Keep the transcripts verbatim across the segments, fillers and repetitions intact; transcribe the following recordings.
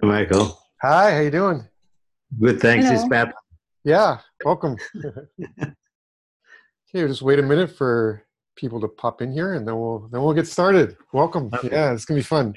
Michael. Hi, how you doing? Good, thanks. It's Hello. Pat. Yeah, welcome. Here, just wait a minute for people to pop in here, and then we'll then we'll get started. Welcome. Okay. Yeah, it's gonna be fun.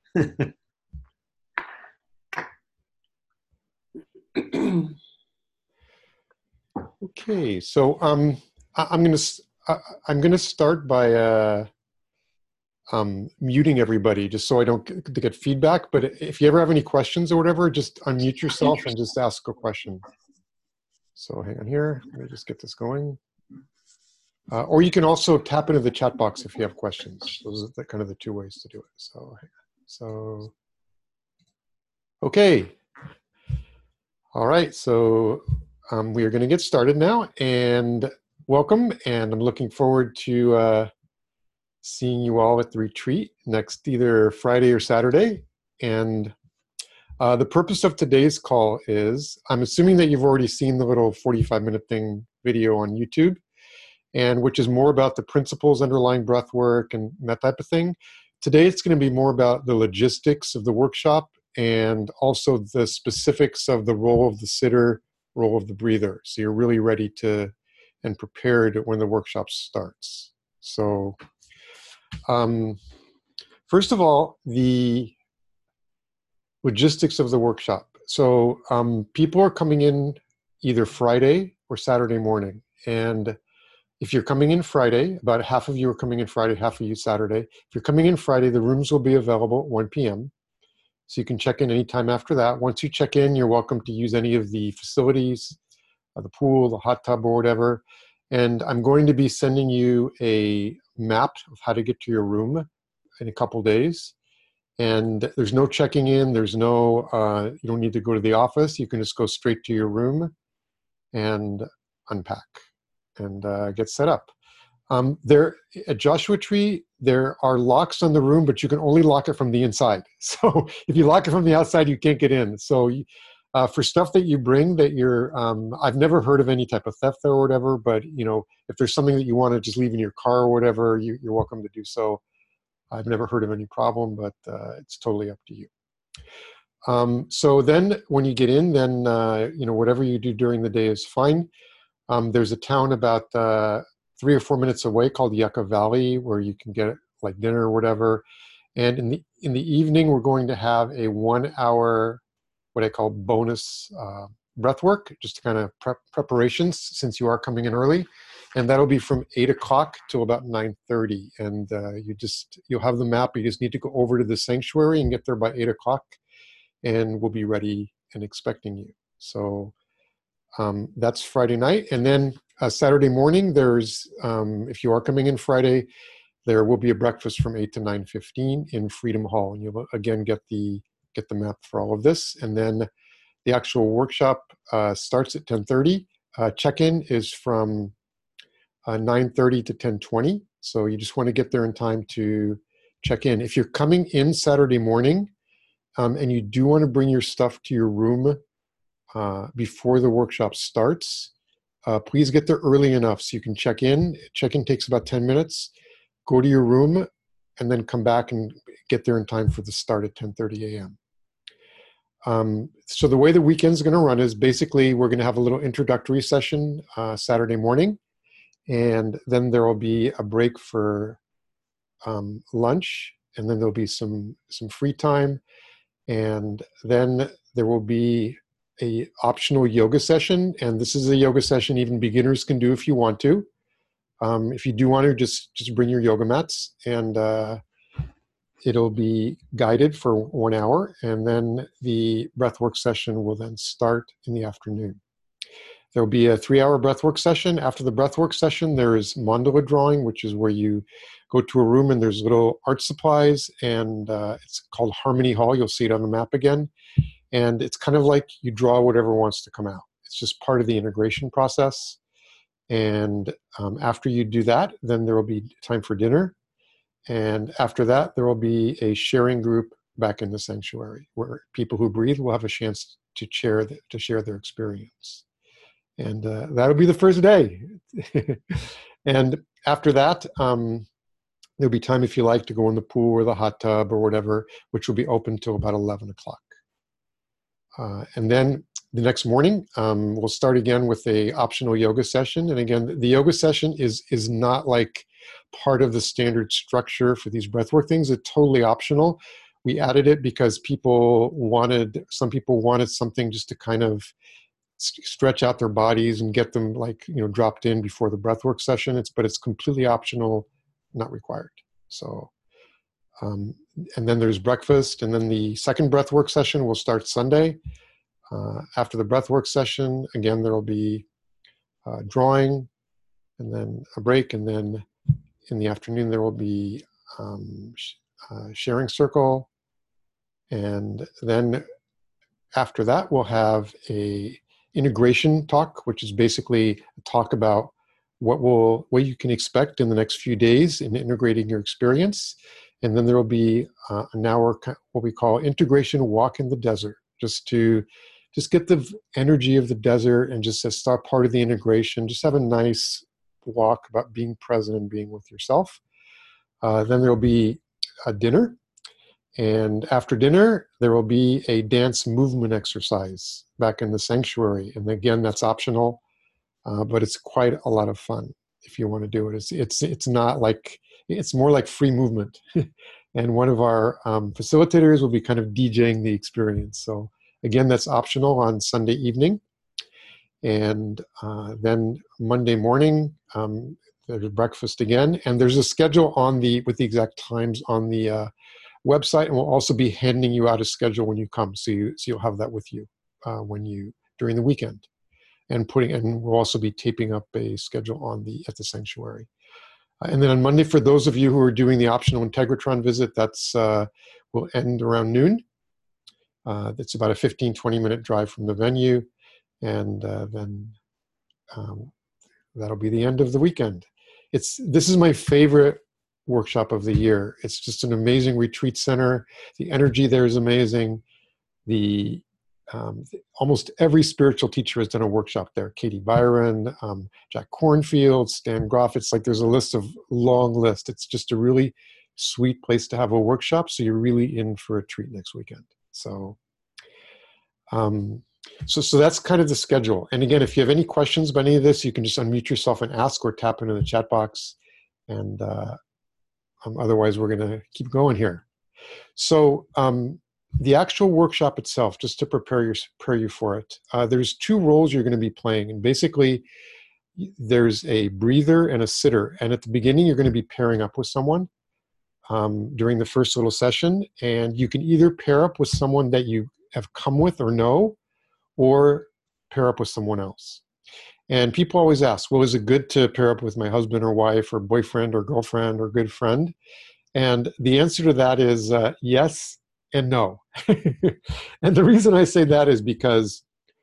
Okay, so um, I, I'm gonna s- I, I'm gonna start by uh, um, muting everybody just so I don't get, to get feedback. But if you ever have any questions or whatever, just unmute yourself and just ask a question. So hang on here. Let me just get this going. Uh, or you can also tap into the chat box if you have questions. Those are the, kind of the two ways to do it. So, so okay. All right. So um, we are going to get started now. And welcome. And I'm looking forward to uh, seeing you all at the retreat next either Friday or Saturday. And uh, the purpose of today's call is, I'm assuming that you've already seen the little forty-five minute thing video on YouTube, and which is more about the principles underlying breath work and that type of thing. Today, it's going to be more about the logistics of the workshop and also the specifics of the role of the sitter, role of the breather. So you're really ready to and prepared when the workshop starts. So um, first of all, the logistics of the workshop. So um, people are coming in either Friday or Saturday morning. And if you're coming in Friday, about half of you are coming in Friday, half of you Saturday. If you're coming in Friday, the rooms will be available at one p m So you can check in anytime after that. Once you check in, you're welcome to use any of the facilities, uh, the pool, the hot tub, or whatever. And I'm going to be sending you a map of how to get to your room in a couple days. And there's no checking in. There's no, uh, you don't need to go to the office. You can just go straight to your room and unpack and uh, get set up. Um, there at Joshua Tree, there are locks on the room, but you can only lock it from the inside. So if you lock it from the outside, you can't get in. So uh, for stuff that you bring that you're, um, I've never heard of any type of theft there or whatever, but you know, if there's something that you want to just leave in your car or whatever, you, you're welcome to do so. I've never heard of any problem, but uh, it's totally up to you. Um, so then when you get in, then, uh, you know, whatever you do during the day is fine. Um, there's a town about uh, three or four minutes away called Yucca Valley where you can get like dinner or whatever. And in the in the evening, we're going to have a one hour, what I call bonus uh, breath work, just to kind of prep preparations since you are coming in early. And that'll be from eight o'clock till about nine thirty. And uh, you just, you'll have the map. You just need to go over to the sanctuary and get there by eight o'clock. And we'll be ready and expecting you. So um, that's Friday night. And then uh, Saturday morning, there's, um, if you are coming in Friday, there will be a breakfast from eight to nine fifteen in Freedom Hall. And you'll again get the, get the map for all of this. And then the actual workshop uh, starts at ten thirty. Uh, check-in is from uh, nine thirty to ten twenty. So you just want to get there in time to check in. If you're coming in Saturday morning um, and you do want to bring your stuff to your room uh, before the workshop starts, uh, please get there early enough so you can check in. Check-in takes about ten minutes. Go to your room and then come back and get there in time for the start at ten thirty a m Um, so the way the weekend's going to run is basically we're going to have a little introductory session uh, Saturday morning, and then there will be a break for um, lunch, and then there'll be some some free time, and then there will be a optional yoga session. And this is a yoga session even beginners can do if you want to. Um, if you do want to, just just bring your yoga mats, and uh, it'll be guided for one hour, and then the breathwork session will then start in the afternoon. There will be a three-hour breathwork session. After the breathwork session, there is mandala drawing, which is where you go to a room and there's little art supplies, and uh, it's called Harmony Hall. You'll see it on the map again. And it's kind of like you draw whatever wants to come out. It's just part of the integration process. And um, after you do that, then there will be time for dinner. And after that, there will be a sharing group back in the sanctuary where people who breathe will have a chance to share, the, to share their experience. And uh, that'll be the first day. And after that, um, there'll be time if you like to go in the pool or the hot tub or whatever, which will be open till about eleven o'clock. Uh, and then the next morning, um, we'll start again with a optional yoga session. And again, the yoga session is is not like part of the standard structure for these breathwork things. It's totally optional. We added it because people wanted, some people wanted something just to kind of stretch out their bodies and get them like, you know, dropped in before the breathwork session. It's, but it's completely optional, not required. So, um, and then there's breakfast, and then the second breathwork session will start Sunday. Uh, after the breathwork session, again, there will be uh, drawing, and then a break, and then in the afternoon there will be um, sh uh, sharing circle, and then after that we'll have a integration talk, which is basically a talk about what will what you can expect in the next few days in integrating your experience, and then there will be uh, an hour what we call integration walk in the desert, just to just get the energy of the desert and just to start part of the integration. Just have a nice walk about being present and being with yourself. Uh, then there will be a dinner. And after dinner, there will be a dance movement exercise back in the sanctuary. And again, that's optional, uh, but it's quite a lot of fun if you want to do it. It's, it's, it's not like, it's more like free movement. And one of our um, facilitators will be kind of DJing the experience. So again, that's optional on Sunday evening. And uh, then Monday morning, um, there's breakfast again. And there's a schedule on the, with the exact times on the uh, website, and we'll also be handing you out a schedule when you come. So, you, so you'll have that with you uh, when you, during the weekend. And putting, and we'll also be taping up a schedule on the, at the sanctuary. Uh, and then on Monday, for those of you who are doing the optional Integratron visit, that's uh, will end around noon. Uh, it's about a fifteen, twenty minute drive from the venue. And uh, then um, that'll be the end of the weekend. It's, this is my favorite workshop of the year. It's just an amazing retreat center. The energy there is amazing. The um, almost every spiritual teacher has done a workshop there. Katie Byron, um, Jack Kornfield, Stan Groff. It's like there's a list of long list. It's just a really sweet place to have a workshop. So you're really in for a treat next weekend. So, um, so, so that's kind of the schedule. And again, if you have any questions about any of this, you can just unmute yourself and ask, or tap into the chat box. And uh, um, otherwise, we're going to keep going here. So um, the actual workshop itself, just to prepare, your, prepare you for it, uh, there's two roles you're going to be playing. And basically, there's a breather and a sitter. And at the beginning, you're going to be pairing up with someone um, during the first little session. And you can either pair up with someone that you have come with or know, or pair up with someone else. And people always ask, well, is it good to pair up with my husband or wife or boyfriend or girlfriend or good friend? And the answer to that is uh, yes and no. And the reason I say that is because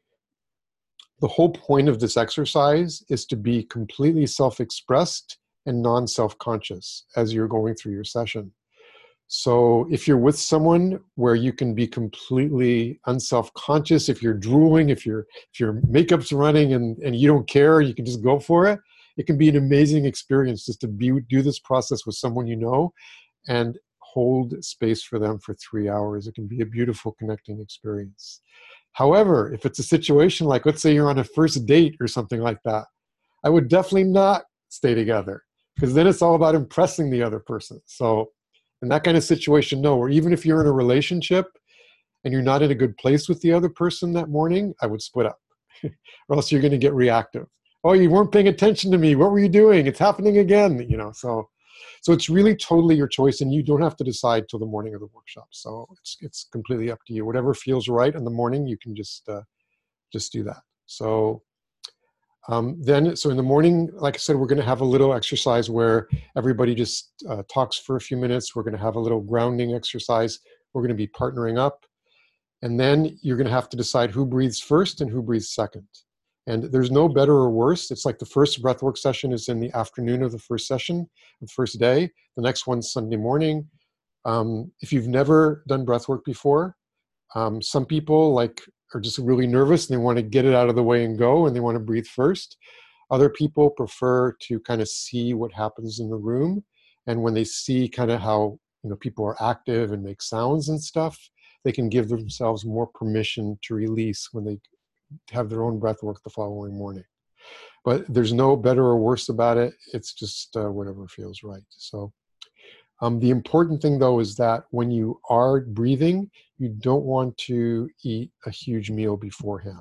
the whole point of this exercise is to be completely self-expressed and non-self-conscious as you're going through your session. So if you're with someone where you can be completely unself-conscious, if you're drooling, if, you're, if your makeup's running and, and you don't care, you can just go for it, it can be an amazing experience just to be, do this process with someone you know and hold space for them for three hours. It can be a beautiful connecting experience. However, if it's a situation like, let's say you're on a first date or something like that, I would definitely not stay together, because then it's all about impressing the other person. So in that kind of situation, no. Or even if you're in a relationship and you're not in a good place with the other person that morning, I would split up, or else you're going to get reactive. Oh, you weren't paying attention to me. What were you doing? It's happening again. You know, so so it's really totally your choice, and you don't have to decide till the morning of the workshop. So it's it's completely up to you. Whatever feels right in the morning, you can just uh, just do that. So. Um, then, so in the morning, like I said, we're going to have a little exercise where everybody just uh, talks for a few minutes. We're going to have a little grounding exercise. We're going to be partnering up. And then you're going to have to decide who breathes first and who breathes second. And there's no better or worse. It's like the first breathwork session is in the afternoon of the first session, the first day. The next one's Sunday morning. Um, if you've never done breathwork before, um, some people like are just really nervous and they want to get it out of the way and go, and they want to breathe first. Other people prefer to kind of see what happens in the room. And when they see kind of how, you know, people are active and make sounds and stuff, they can give themselves more permission to release when they have their own breath work the following morning. But there's no better or worse about it. It's just uh, whatever feels right. So um, the important thing, though, is that when you are breathing, you don't want to eat a huge meal beforehand.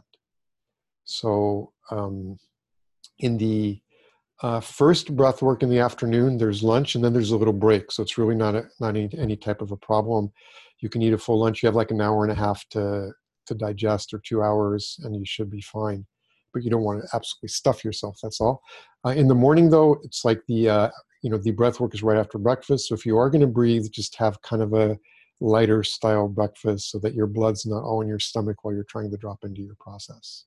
So um, in the uh, first breath work in the afternoon, there's lunch, and then there's a little break. So it's really not, a, not any, any type of a problem. You can eat a full lunch. You have like an hour and a half to, to digest, or two hours, and you should be fine. But you don't want to absolutely stuff yourself, that's all. Uh, in the morning, though, it's like the, uh, you know, the breath work is right after breakfast. So if you are going to breathe, just have kind of a lighter style breakfast so that your blood's not all in your stomach while you're trying to drop into your process.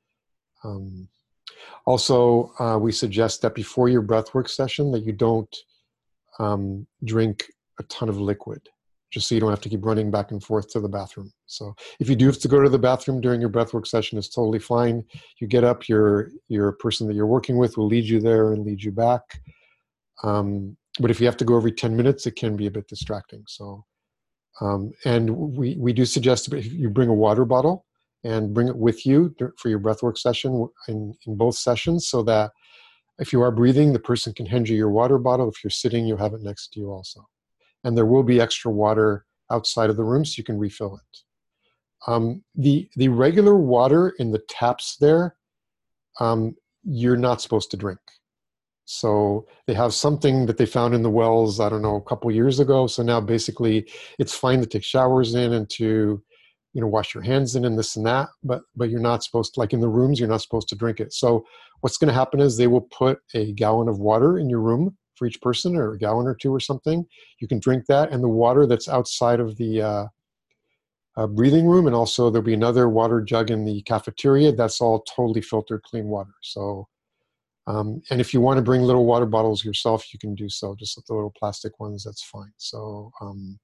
Um, also, uh, we suggest that before your breathwork session that you don't um, drink a ton of liquid, just so you don't have to keep running back and forth to the bathroom. So if you do have to go to the bathroom during your breathwork session, it's totally fine. You get up, your, your person that you're working with will lead you there and lead you back. Um, but if you have to go every ten minutes, it can be a bit distracting. So, um, and we, we do suggest if you bring a water bottle and bring it with you for your breathwork session in, in both sessions, so that if you are breathing, the person can hand you your water bottle. If you're sitting, you'll have it next to you also. And there will be extra water outside of the room so you can refill it. Um, the, the regular water in the taps there, um, you're not supposed to drink. So they have something that they found in the wells, I don't know, a couple years ago. So now basically it's fine to take showers in and to, you know, wash your hands in and this and that, but, but you're not supposed to, like in the rooms, you're not supposed to drink it. So what's going to happen is they will put a gallon of water in your room for each person, or a gallon or two or something. You can drink that, and the water that's outside of the uh, uh, breathing room, and also there'll be another water jug in the cafeteria, that's all totally filtered clean water. So Um, and if you want to bring little water bottles yourself, you can do so, just with the little plastic ones, that's fine. So um,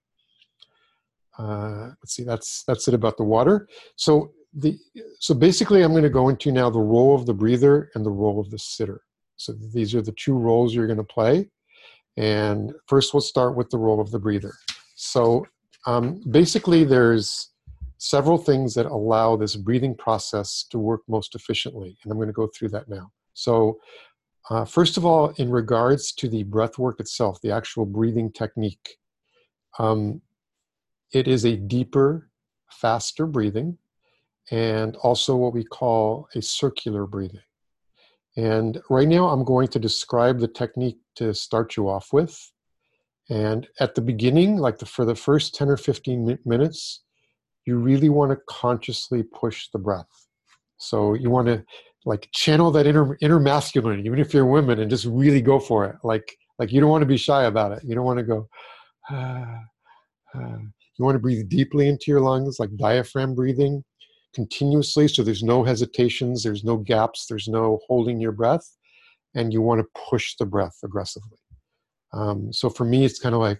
uh, let's see, that's, that's it about the water. So, the, so basically I'm going to go into now the role of the breather and the role of the sitter. So these are the two roles you're going to play. And first we'll start with the role of the breather. So um, basically there's several things that allow this breathing process to work most efficiently. And I'm going to go through that now. So uh, first of all, in regards to the breath work itself, the actual breathing technique, um, it is a deeper, faster breathing, and also what we call a circular breathing. And right now I'm going to describe the technique to start you off with. And at the beginning, like the, for the first ten or fifteen minutes, you really want to consciously push the breath. So you want to like channel that inner, inner masculine, even if you're women, and just really go for it. Like, like you don't want to be shy about it. You don't want to go, ah, ah. You want to breathe deeply into your lungs, like diaphragm breathing, continuously. So there's no hesitations, there's no gaps, there's no holding your breath. And you want to push the breath aggressively. Um, so for me, it's kind of like,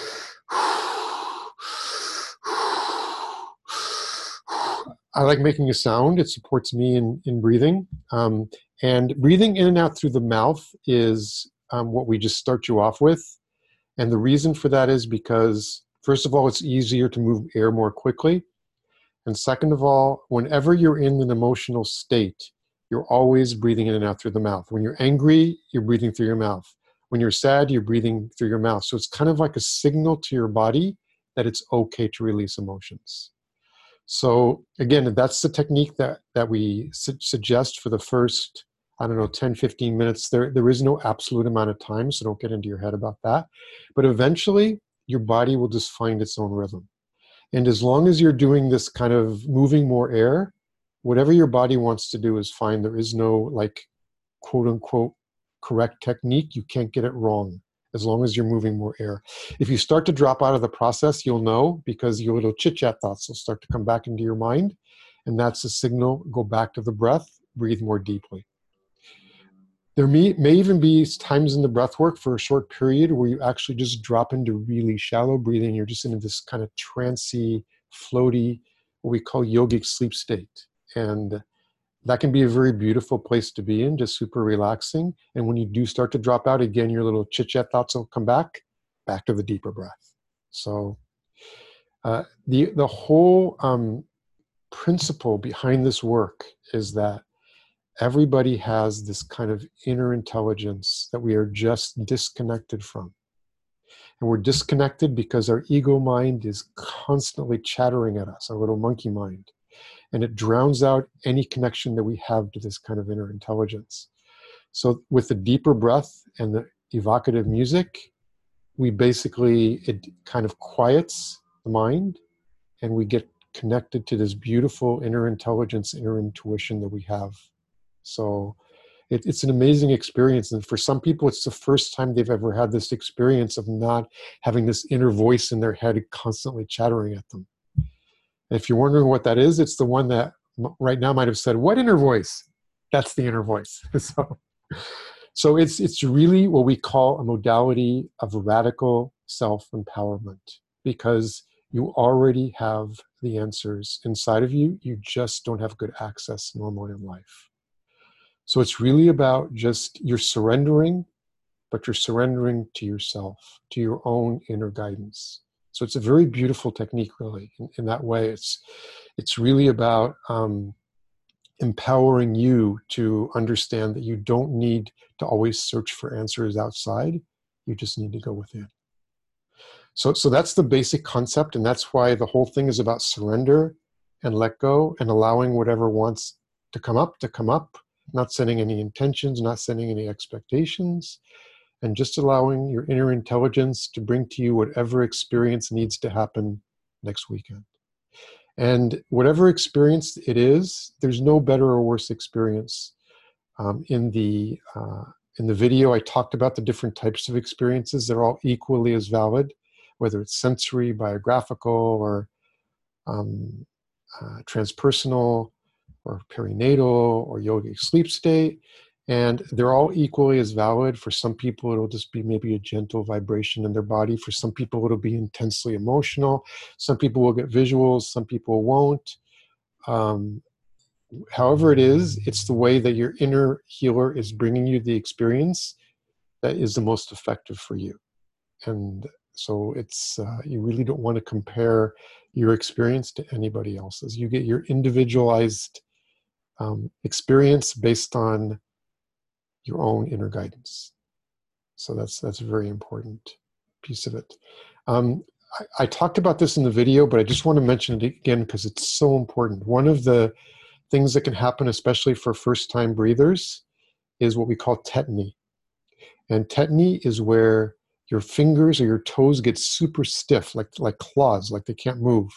I like making a sound. It supports me in, in breathing. Um, and breathing in and out through the mouth is um, what we just start you off with. And the reason for that is because, first of all, it's easier to move air more quickly. And second of all, whenever you're in an emotional state, you're always breathing in and out through the mouth. When you're angry, you're breathing through your mouth. When you're sad, you're breathing through your mouth. So it's kind of like a signal to your body that it's okay to release emotions. So again, that's the technique that, that we su suggest for the first, I don't know, ten, fifteen minutes. There, there is no absolute amount of time, so don't get into your head about that. But eventually, your body will just find its own rhythm. And as long as you're doing this kind of moving more air, whatever your body wants to do is fine. There is no like, quote unquote, correct technique. You can't get it wrong as long as you're moving more air. If you start to drop out of the process, you'll know, because your little chit-chat thoughts will start to come back into your mind. And that's a signal, go back to the breath, breathe more deeply. There may, may even be times in the breath work for a short period where you actually just drop into really shallow breathing. You're just in this kind of trancy, floaty, what we call yogic sleep state. And that can be a very beautiful place to be in, just super relaxing. And when you do start to drop out, again, your little chit-chat thoughts will come back, back to the deeper breath. So Uh, the, the whole um, principle behind this work is that everybody has this kind of inner intelligence that we are just disconnected from. And we're disconnected because our ego mind is constantly chattering at us, our little monkey mind. And it drowns out any connection that we have to this kind of inner intelligence. So with the deeper breath and the evocative music, we basically, it kind of quiets the mind, and we get connected to this beautiful inner intelligence, inner intuition that we have. So it, it's an amazing experience. And for some people, it's the first time they've ever had this experience of not having this inner voice in their head constantly chattering at them. And if you're wondering what that is, it's the one that right now might have said, "What inner voice?" That's the inner voice. so so it's, it's really what we call a modality of radical self-empowerment, because you already have the answers inside of you. You just don't have good access normally in life. So it's really about just, you're surrendering, but you're surrendering to yourself, to your own inner guidance. So it's a very beautiful technique, really. In, in that way, it's it's really about um, empowering you to understand that you don't need to always search for answers outside. You just need to go within. So, so that's the basic concept, and that's why the whole thing is about surrender and let go and allowing whatever wants to come up to come up, not setting any intentions, not setting any expectations, and just allowing your inner intelligence to bring to you whatever experience needs to happen next weekend. And whatever experience it is, there's no better or worse experience. Um, in the uh, in the video, I talked about the different types of experiences. They're all equally as valid, whether it's sensory, biographical, or um, uh, transpersonal, or perinatal, or yogic sleep state. And they're all equally as valid. For some people, it'll just be maybe a gentle vibration in their body. For some people, it'll be intensely emotional. Some people will get visuals, some people won't. Um, however it is, it's the way that your inner healer is bringing you the experience that is the most effective for you. And so it's, uh, you really don't want to compare your experience to anybody else's. You get your individualized um, experience based on your own inner guidance. So that's that's a very important piece of it. Um, I, I talked about this in the video, but I just want to mention it again because it's so important. One of the things that can happen, especially for first-time breathers, is what we call tetany. And tetany is where your fingers or your toes get super stiff, like, like claws, like they can't move.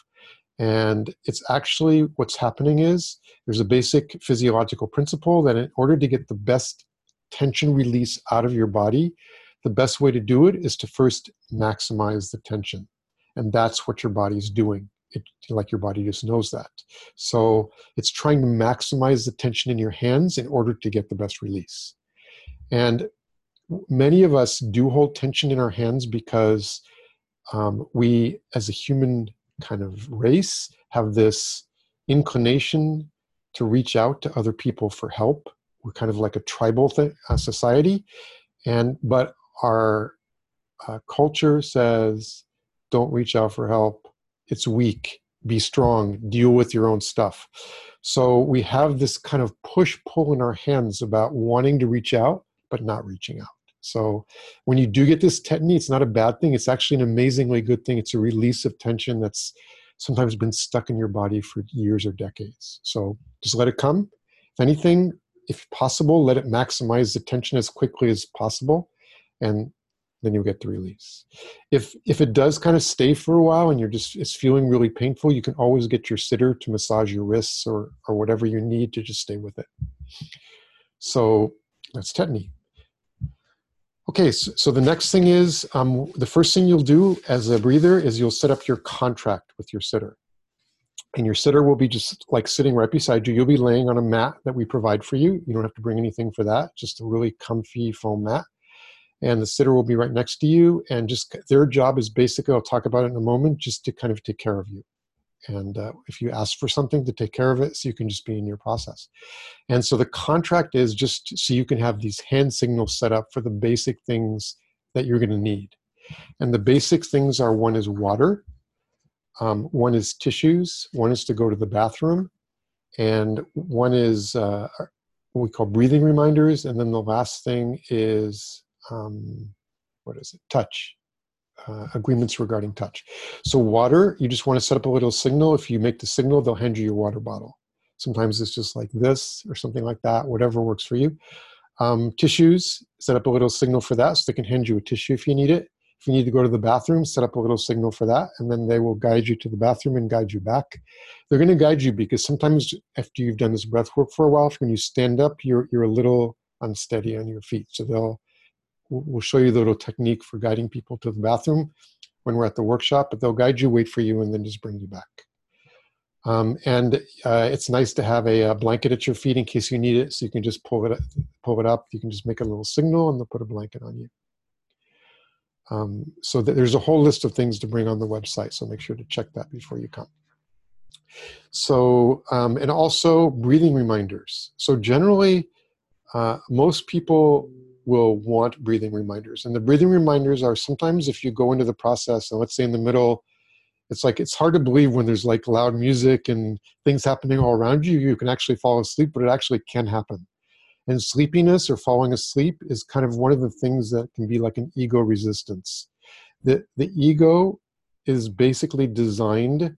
And it's actually, what's happening is there's a basic physiological principle that in order to get the best tension release out of your body, the best way to do it is to first maximize the tension. And that's what your body's doing. It, like your body just knows that. So it's trying to maximize the tension in your hands in order to get the best release. And many of us do hold tension in our hands because um, we, as a human kind of race, have this inclination to reach out to other people for help. We're kind of like a tribal th- uh, society, and but our uh, culture says, don't reach out for help. It's weak. Be strong. Deal with your own stuff. So we have this kind of push-pull in our hands about wanting to reach out, but not reaching out. So when you do get this tetany, it's not a bad thing. It's actually an amazingly good thing. It's a release of tension that's sometimes been stuck in your body for years or decades. So just let it come. If anything, if possible, let it maximize the tension as quickly as possible, and then you'll get the release. If if it does kind of stay for a while and you're just, it's feeling really painful, you can always get your sitter to massage your wrists or or whatever you need to just stay with it. So that's tetany. Okay, so, so the next thing is, um, the first thing you'll do as a breather is you'll set up your contract with your sitter. And your sitter will be just like sitting right beside you. You'll be laying on a mat that we provide for you. You don't have to bring anything for that, just a really comfy foam mat. And the sitter will be right next to you. And just their job is basically, I'll talk about it in a moment, just to kind of take care of you. And uh, if you ask for something, to take care of it so you can just be in your process. And so the contract is just so you can have these hand signals set up for the basic things that you're going to need. And the basic things are, one is water. Um, one is tissues, one is to go to the bathroom, and one is uh, what we call breathing reminders, and then the last thing is, um, what is it, touch, uh, agreements regarding touch. So water, you just want to set up a little signal. If you make the signal, they'll hand you your water bottle. Sometimes it's just like this or something like that, whatever works for you. Um, tissues, set up a little signal for that, so they can hand you a tissue if you need it. If you need to go to the bathroom, set up a little signal for that, and then they will guide you to the bathroom and guide you back. They're going to guide you because sometimes after you've done this breath work for a while, when you stand up, you're, you're a little unsteady on your feet. So they'll, we'll show you the little technique for guiding people to the bathroom when we're at the workshop, but they'll guide you, wait for you, and then just bring you back. Um, and uh, it's nice to have a, a blanket at your feet in case you need it, so you can just pull it, pull it up. You can just make a little signal, and they'll put a blanket on you. Um, so th there's a whole list of things to bring on the website, so make sure to check that before you come. So, um, and also breathing reminders. So generally, uh, most people will want breathing reminders. And the breathing reminders are sometimes if you go into the process, and let's say in the middle, it's like, it's hard to believe when there's like loud music and things happening all around you, you can actually fall asleep, but it actually can happen. And sleepiness or falling asleep is kind of one of the things that can be like an ego resistance. The, the ego is basically designed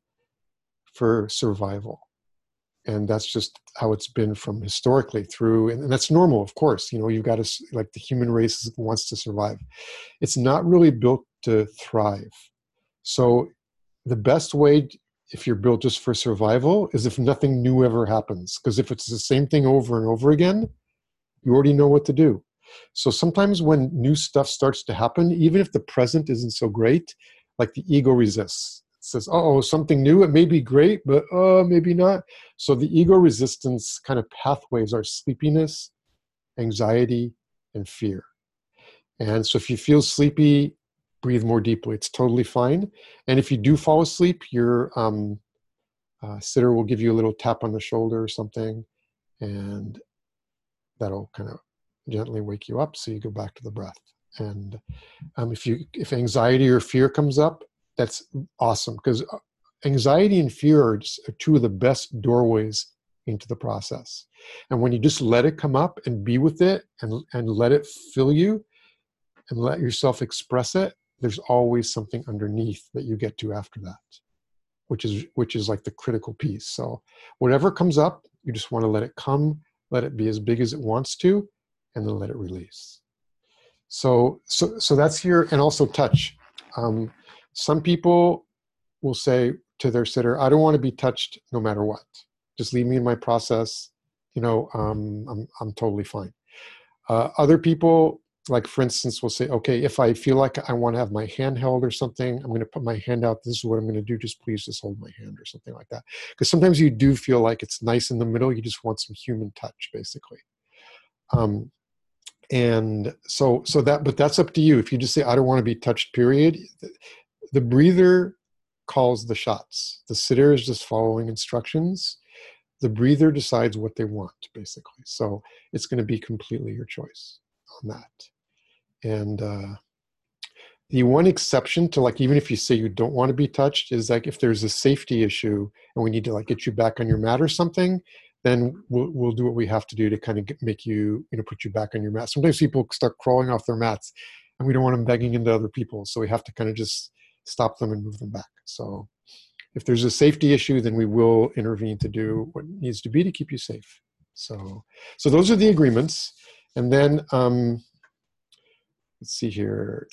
for survival. And that's just how it's been from historically through, and that's normal, of course. You know, you've got to, like the human race wants to survive. It's not really built to thrive. So the best way, if you're built just for survival, is if nothing new ever happens. Because if it's the same thing over and over again, you already know what to do. So sometimes when new stuff starts to happen, even if the present isn't so great, like the ego resists. It says, oh, something new, it may be great, but uh, maybe not. So the ego resistance kind of pathways are sleepiness, anxiety, and fear. And so if you feel sleepy, breathe more deeply. It's totally fine. And if you do fall asleep, your um, uh, sitter will give you a little tap on the shoulder or something, and that'll kind of gently wake you up so you go back to the breath. And um, if you if anxiety or fear comes up, that's awesome, because anxiety and fear are, just, are two of the best doorways into the process. And when you just let it come up and be with it and, and let it fill you and let yourself express it, there's always something underneath that you get to after that, which is which is like the critical piece. So whatever comes up, you just want to let it come, let it be as big as it wants to, and then let it release. So, so, so that's here, and also touch. Um, some people will say to their sitter, I don't want to be touched no matter what. Just leave me in my process. You know, um, I'm, I'm totally fine. Uh, other people, like for instance, will say, okay, if I feel like I want to have my hand held or something, I'm going to put my hand out. This is what I'm going to do. Just please just hold my hand or something like that. Because sometimes you do feel like it's nice in the middle. You just want some human touch, basically. Um, and so, so that, but that's up to you. If you just say, I don't want to be touched, period. The, the breather calls the shots. The sitter is just following instructions. The breather decides what they want, basically. So it's going to be completely your choice on that. And uh, the one exception to, like, even if you say you don't want to be touched, is like if there's a safety issue and we need to like get you back on your mat or something, then we'll, we'll do what we have to do to kind of get, make you, you know, put you back on your mat. Sometimes people start crawling off their mats and we don't want them begging into other people. So we have to kind of just stop them and move them back. So if there's a safety issue, then we will intervene to do what needs to be to keep you safe. So, so those are the agreements. And then, um, let's see here.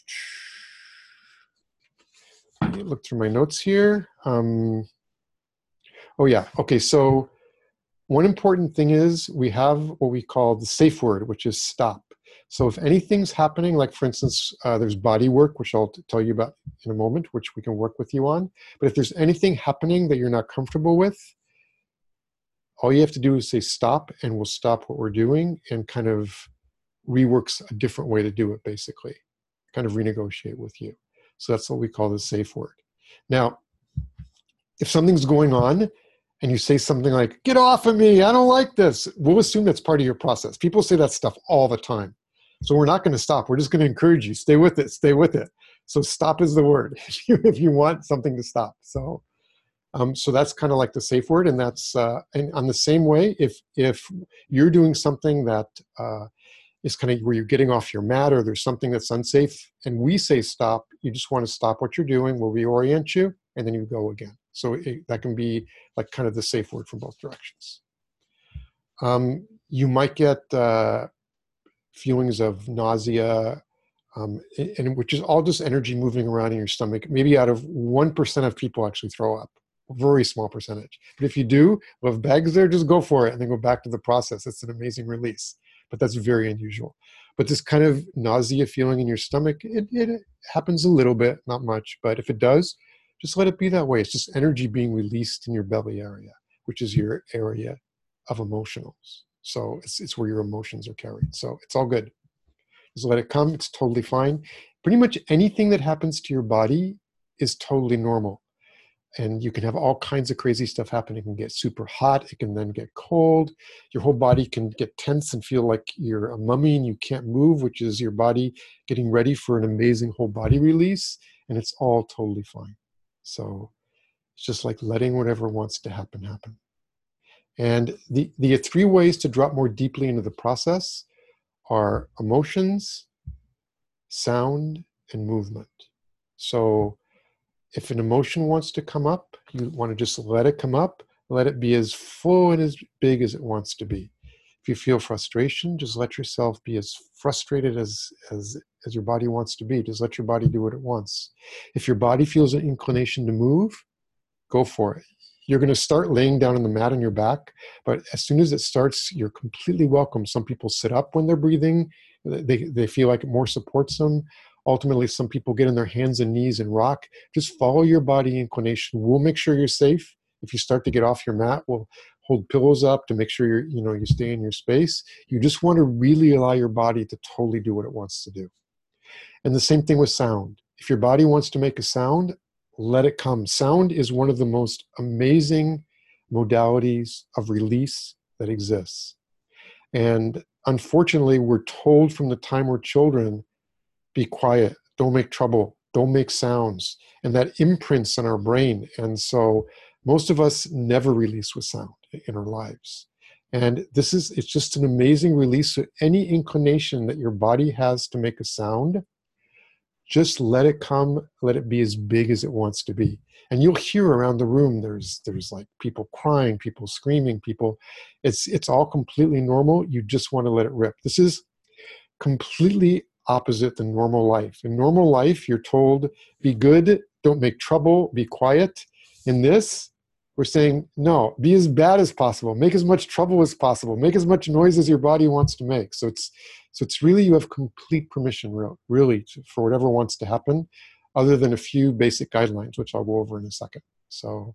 Let me look through my notes here. Um, oh yeah, okay, so one important thing is we have what we call the safe word, which is stop. So if anything's happening, like for instance, uh, there's body work, which I'll tell you about in a moment, which we can work with you on. But if there's anything happening that you're not comfortable with, all you have to do is say stop, and we'll stop what we're doing and kind of reworks a different way to do it, basically, kind of renegotiate with you. So that's what we call the safe word. Now, if something's going on and you say something like, get off of me, I don't like this, we'll assume that's part of your process. People say that stuff all the time. So we're not going to stop. We're just going to encourage you. Stay with it. Stay with it. So stop is the word if you, if you want something to stop. So, um, so that's kind of like the safe word. And that's, uh, and on the same way, if, if you're doing something that, uh, is kind of where you're getting off your mat or there's something that's unsafe and we say stop, you just want to stop what you're doing, we'll reorient you, and then you go again. So it, that can be like kind of the safe word from both directions. Um, you might get uh, feelings of nausea, um, and which is all just energy moving around in your stomach. Maybe out of one percent of people actually throw up, a very small percentage. But if you do, well, if bags there, just go for it and then go back to the process. It's an amazing release, but that's very unusual. But this kind of nausea feeling in your stomach, it, it happens a little bit, not much, but if it does, just let it be that way. It's just energy being released in your belly area, which is your area of emotionals. So it's, it's where your emotions are carried. So it's all good. Just let it come. It's totally fine. Pretty much anything that happens to your body is totally normal. And you can have all kinds of crazy stuff happen. It can get super hot. It can then get cold. Your whole body can get tense and feel like you're a mummy and you can't move, which is your body getting ready for an amazing whole body release. And it's all totally fine. So it's just like letting whatever wants to happen, happen. And the, the three ways to drop more deeply into the process are emotions, sound, and movement. So if an emotion wants to come up, you want to just let it come up, let it be as full and as big as it wants to be. If you feel frustration, just let yourself be as frustrated as, as, as your body wants to be. Just let your body do what it wants. If your body feels an inclination to move, go for it. You're going to start laying down on the mat on your back, but as soon as it starts, you're completely welcome. Some people sit up when they're breathing. They, they feel like it more supports them. Ultimately, some people get on their hands and knees and rock. Just follow your body inclination. We'll make sure you're safe. If you start to get off your mat, we'll hold pillows up to make sure you're, you know, you stay in your space. You just want to really allow your body to totally do what it wants to do. And the same thing with sound. If your body wants to make a sound, let it come. Sound is one of the most amazing modalities of release that exists. And unfortunately, we're told from the time we're children, be quiet, don't make trouble, don't make sounds. And that imprints on our brain. And so most of us never release with sound in our lives. And this is, it's just an amazing release. So any inclination that your body has to make a sound, just let it come, let it be as big as it wants to be. And you'll hear around the room, there's there's like people crying, people screaming, people, it's it's all completely normal. You just want to let it rip. This is completely opposite than normal life. In normal life, you're told, be good, don't make trouble, be quiet. In this, we're saying, no, be as bad as possible, make as much trouble as possible, make as much noise as your body wants to make. So it's so it's really, you have complete permission, really, to, for whatever wants to happen, other than a few basic guidelines, which I'll go over in a second. So,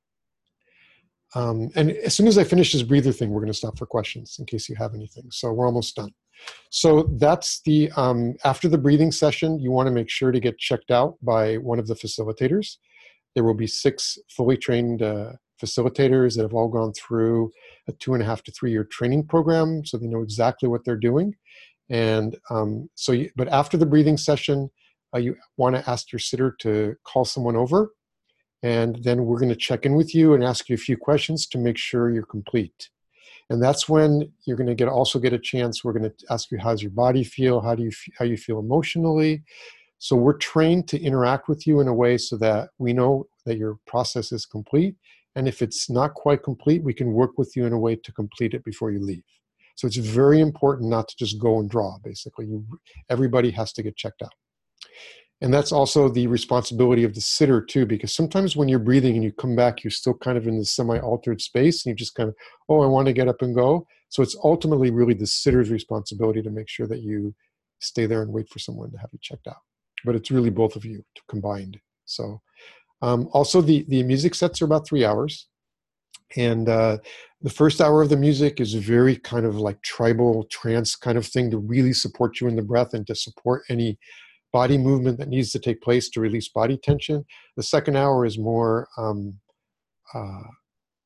um, and as soon as I finish this breather thing, we're going to stop for questions in case you have anything. So we're almost done. So that's the, um, after the breathing session, you want to make sure to get checked out by one of the facilitators. There will be six fully trained uh, facilitators that have all gone through a two and a half to three year training program, so they know exactly what they're doing. And um, so, you, but after the breathing session, uh, you want to ask your sitter to call someone over, and then we're going to check in with you and ask you a few questions to make sure you're complete. And that's when you're going to get also get a chance. We're going to ask you, how's your body feel? How do you how you feel emotionally? So we're trained to interact with you in a way so that we know that your process is complete. And if it's not quite complete, we can work with you in a way to complete it before you leave. So it's very important not to just go and draw, basically. You, everybody has to get checked out. And that's also the responsibility of the sitter too, because sometimes when you're breathing and you come back, you're still kind of in this semi-altered space and you just kind of, oh, I want to get up and go. So it's ultimately really the sitter's responsibility to make sure that you stay there and wait for someone to have you checked out. But it's really both of you combined. So um, also the, the music sets are about three hours. And uh, the first hour of the music is very kind of like tribal trance kind of thing to really support you in the breath and to support any body movement that needs to take place to release body tension. The second hour is more um, uh,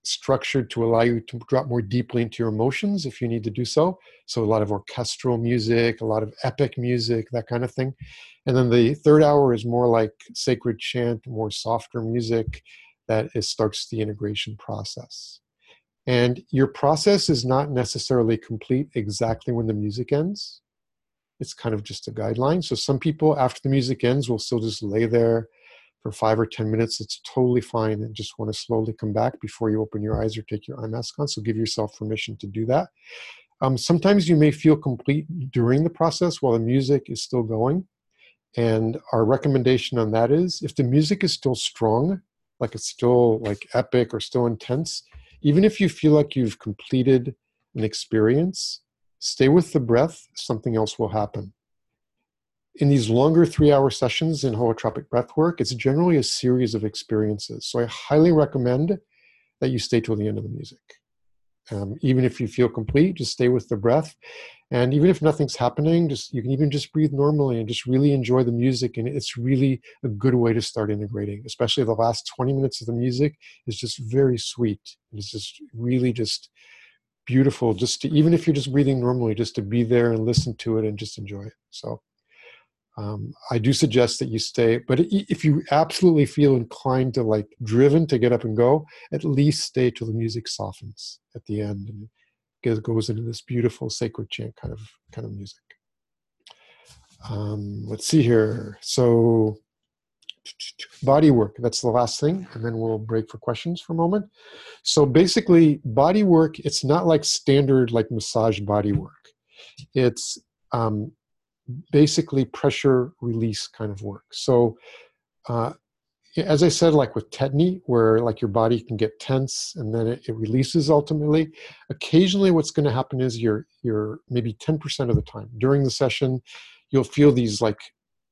structured to allow you to drop more deeply into your emotions if you need to do so. So a lot of orchestral music, a lot of epic music, that kind of thing. And then the third hour is more like sacred chant, more softer music that is, starts the integration process. And your process is not necessarily complete exactly when the music ends. It's kind of just a guideline. So some people, after the music ends, will still just lay there for five or ten minutes. It's totally fine, and just want to slowly come back before you open your eyes or take your eye mask on. So give yourself permission to do that. Um, sometimes you may feel complete during the process while the music is still going. And our recommendation on that is, if the music is still strong, like it's still like epic or still intense, even if you feel like you've completed an experience, stay with the breath, something else will happen. In these longer three-hour sessions in holotropic breathwork, it's generally a series of experiences. So I highly recommend that you stay till the end of the music. Um, even if you feel complete, just stay with the breath. And even if nothing's happening, just you can even just breathe normally and just really enjoy the music. And it's really a good way to start integrating, especially the last twenty minutes of the music is just very sweet. It's just really just beautiful, just to, even if you're just breathing normally, just to be there and listen to it and just enjoy it. So um, I do suggest that you stay, but if you absolutely feel inclined to, like, driven to get up and go, at least stay till the music softens at the end and it goes into this beautiful sacred chant kind of kind of music. Um, let's see here. So body work, that's the last thing, and then we'll break for questions for a moment. So basically, body work, it's not like standard like massage body work. It's um, basically pressure release kind of work. So uh, as I said, like with tetany, where like your body can get tense and then it, it releases ultimately, occasionally what's going to happen is you're, you're maybe ten percent of the time during the session, you'll feel these like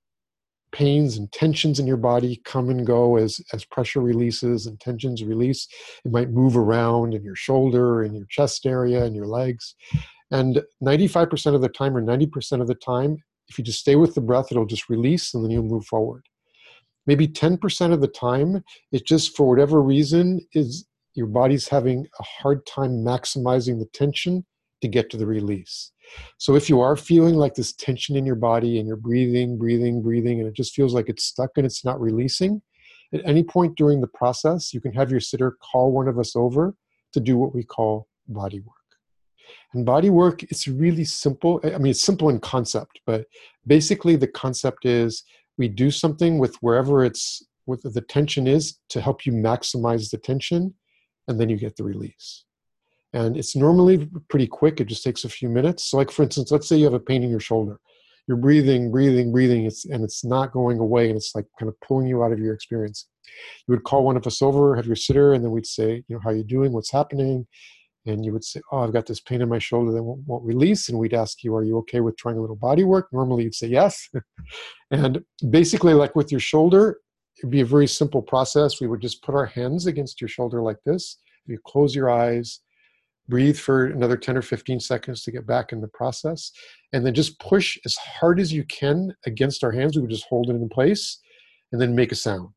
pains and tensions in your body come and go as, as pressure releases and tensions release. It might move around in your shoulder, in your chest area, in your legs. And ninety-five percent of the time or ninety percent of the time, if you just stay with the breath, it'll just release and then you'll move forward. Maybe ten percent of the time, it just, for whatever reason, is your body's having a hard time maximizing the tension to get to the release. So if you are feeling like this tension in your body and you're breathing, breathing, breathing, and it just feels like it's stuck and it's not releasing, at any point during the process, you can have your sitter call one of us over to do what we call body work. And body work, it's really simple. I mean, it's simple in concept, but basically the concept is we do something with wherever it's, with the tension is, to help you maximize the tension, and then you get the release. And it's normally pretty quick. It just takes a few minutes. So like, for instance, let's say you have a pain in your shoulder. You're breathing, breathing, breathing, it's, and it's not going away, and it's like kind of pulling you out of your experience. You would call one of us over, have your sitter, and then we'd say, you know, how are you doing? What's happening? And you would say, oh, I've got this pain in my shoulder that won't, won't release. And we'd ask you, are you okay with trying a little body work? Normally you'd say yes. And basically, like with your shoulder, it'd be a very simple process. We would just put our hands against your shoulder like this. You close your eyes, breathe for another ten or fifteen seconds to get back in the process, and then just push as hard as you can against our hands. We would just hold it in place and then make a sound,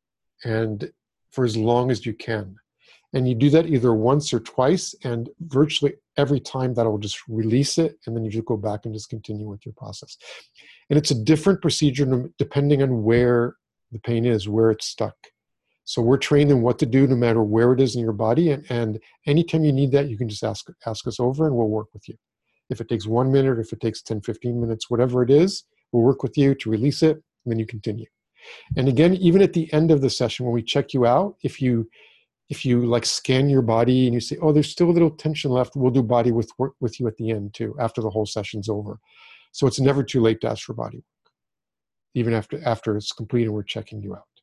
and for as long as you can. And you do that either once or twice, and virtually every time that will just release it, and then you just go back and just continue with your process. And it's a different procedure depending on where the pain is, where it's stuck. So we're trained in what to do no matter where it is in your body, and, and anytime you need that, you can just ask, ask us over and we'll work with you. If it takes one minute, or if it takes ten, fifteen minutes, whatever it is, we'll work with you to release it, and then you continue. And again, even at the end of the session, when we check you out, if you If you like scan your body and you say, oh, there's still a little tension left, we'll do body with work with you at the end too, after the whole session's over. So it's never too late to ask for body work, even after, after it's complete and we're checking you out.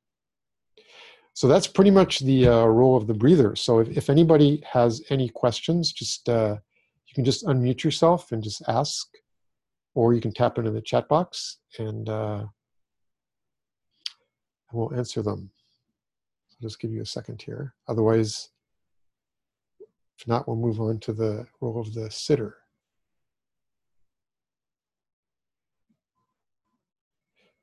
So that's pretty much the uh, role of the breather. So if, if anybody has any questions, just uh, you can just unmute yourself and just ask, or you can tap into the chat box and uh, we'll answer them. I'll just give you a second here. Otherwise, if not, we'll move on to the role of the sitter.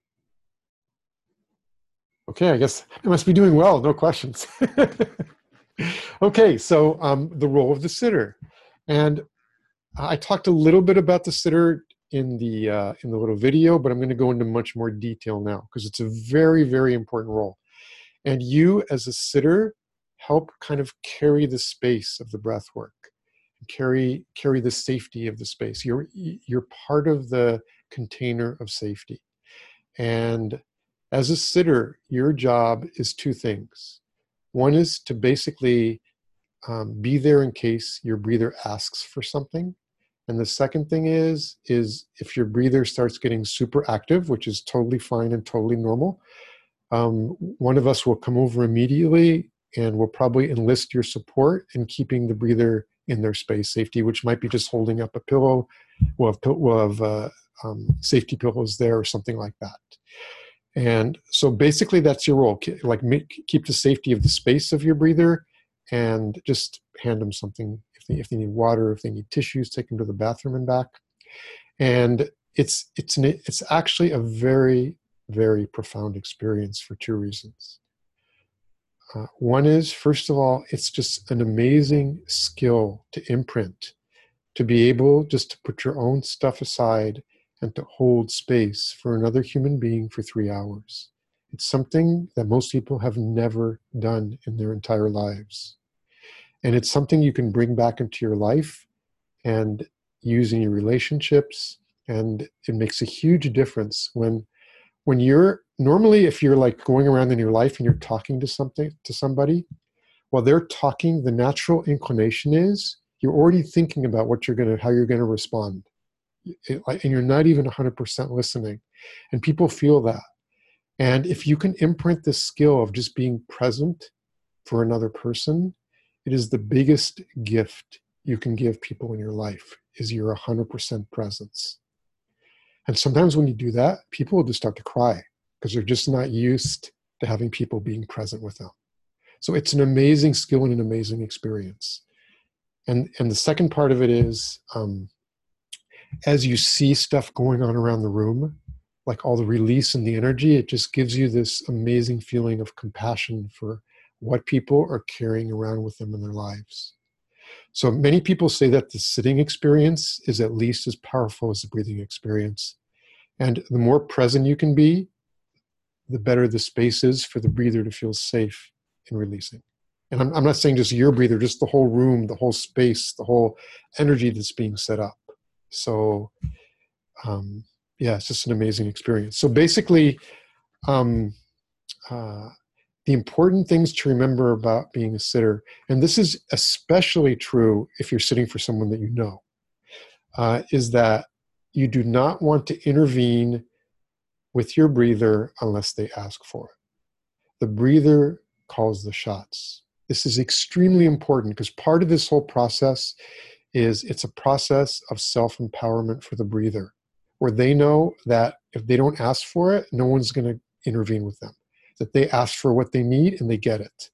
Okay, I guess I must be doing well. No questions. Okay, so um, the role of the sitter, and I talked a little bit about the sitter in the uh, in the little video, but I'm going to go into much more detail now because it's a very, very important role. And you, as a sitter, help kind of carry the space of the breath work, carry carry the safety of the space. You're you're part of the container of safety. And as a sitter, your job is two things. One is to basically um, be there in case your breather asks for something. And the second thing is, is if your breather starts getting super active, which is totally fine and totally normal, um, one of us will come over immediately and will probably enlist your support in keeping the breather in their space safety, which might be just holding up a pillow. We'll have, we'll have uh, um, safety pillows there or something like that. And so basically that's your role, like make, keep the safety of the space of your breather and just hand them something. If they, if they need water, if they need tissues, take them to the bathroom and back. And it's, it's, an, it's actually a very, very profound experience for two reasons. Uh, one is, first of all, it's just an amazing skill to imprint, to be able just to put your own stuff aside and to hold space for another human being for three hours. It's something that most people have never done in their entire lives. And it's something you can bring back into your life and use in your relationships. And it makes a huge difference when, when you're, normally if you're like going around in your life and you're talking to something, to somebody, while they're talking, the natural inclination is you're already thinking about what you're going to, how you're going to respond. It, and you're not even one hundred percent listening. And people feel that. And if you can imprint this skill of just being present for another person, it is the biggest gift you can give people in your life, is your one hundred percent presence. And sometimes when you do that, people will just start to cry because they're just not used to having people being present with them. So it's an amazing skill and an amazing experience. And, and the second part of it is, um, as you see stuff going on around the room, like all the release and the energy, it just gives you this amazing feeling of compassion for what people are carrying around with them in their lives. So many people say that the sitting experience is at least as powerful as the breathing experience. And the more present you can be, the better the space is for the breather to feel safe in releasing. And I'm, I'm not saying just your breather, just the whole room, the whole space, the whole energy that's being set up. So, um, yeah, it's just an amazing experience. So basically, um, uh, the important things to remember about being a sitter, and this is especially true if you're sitting for someone that you know, uh, is that you do not want to intervene with your breather unless they ask for it. The breather calls the shots. This is extremely important because part of this whole process is it's a process of self-empowerment for the breather, where they know that if they don't ask for it, no one's going to intervene with them, that they ask for what they need and they get it.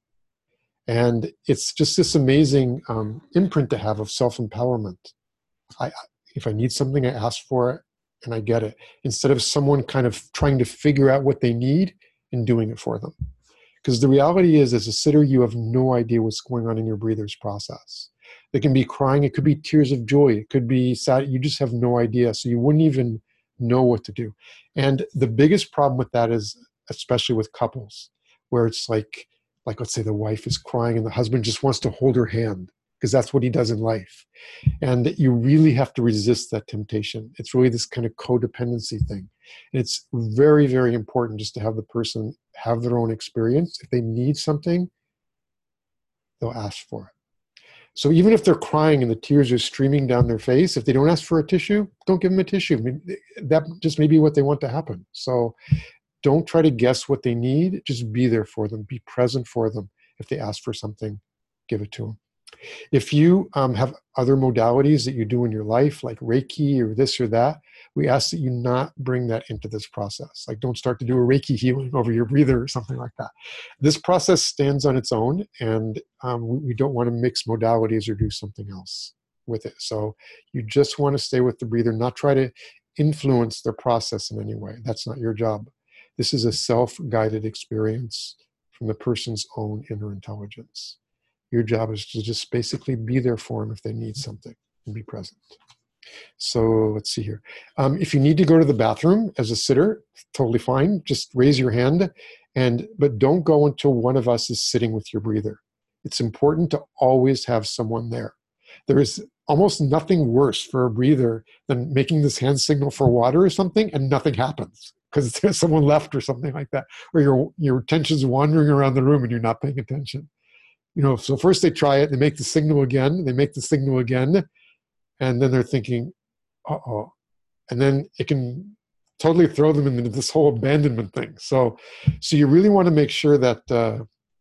And it's just this amazing um, imprint to have of self-empowerment. I, if I need something, I ask for it and I get it, instead of someone kind of trying to figure out what they need and doing it for them. Because the reality is, as a sitter, you have no idea what's going on in your breather's process. They can be crying. It could be tears of joy. It could be sad. You just have no idea. So you wouldn't even know what to do. And the biggest problem with that is, especially with couples, where it's like, like let's say the wife is crying and the husband just wants to hold her hand because that's what he does in life. And you really have to resist that temptation. It's really this kind of codependency thing. And it's very, very important just to have the person have their own experience. If they need something, they'll ask for it. So even if they're crying and the tears are streaming down their face, if they don't ask for a tissue, don't give them a tissue. I mean, that just may be what they want to happen. So don't try to guess what they need. Just be there for them. Be present for them. If they ask for something, give it to them. If you um, have other modalities that you do in your life, like Reiki or this or that, we ask that you not bring that into this process. Like don't start to do a Reiki healing over your breather or something like that. This process stands on its own, and um, we, we don't want to mix modalities or do something else with it. So you just want to stay with the breather, not try to influence their process in any way. That's not your job. This is a self-guided experience from the person's own inner intelligence. Your job is to just basically be there for them if they need something and be present. So let's see here. Um, if you need to go to the bathroom as a sitter, totally fine. Just raise your hand, and but don't go until one of us is sitting with your breather. It's important to always have someone there. There is almost nothing worse for a breather than making this hand signal for water or something and nothing happens because there's someone left or something like that, or your your attention's wandering around the room and you're not paying attention. You know, so first they try it, they make the signal again, they make the signal again, and then they're thinking, uh-oh. And then it can totally throw them into this whole abandonment thing. So so you really want to make sure that uh,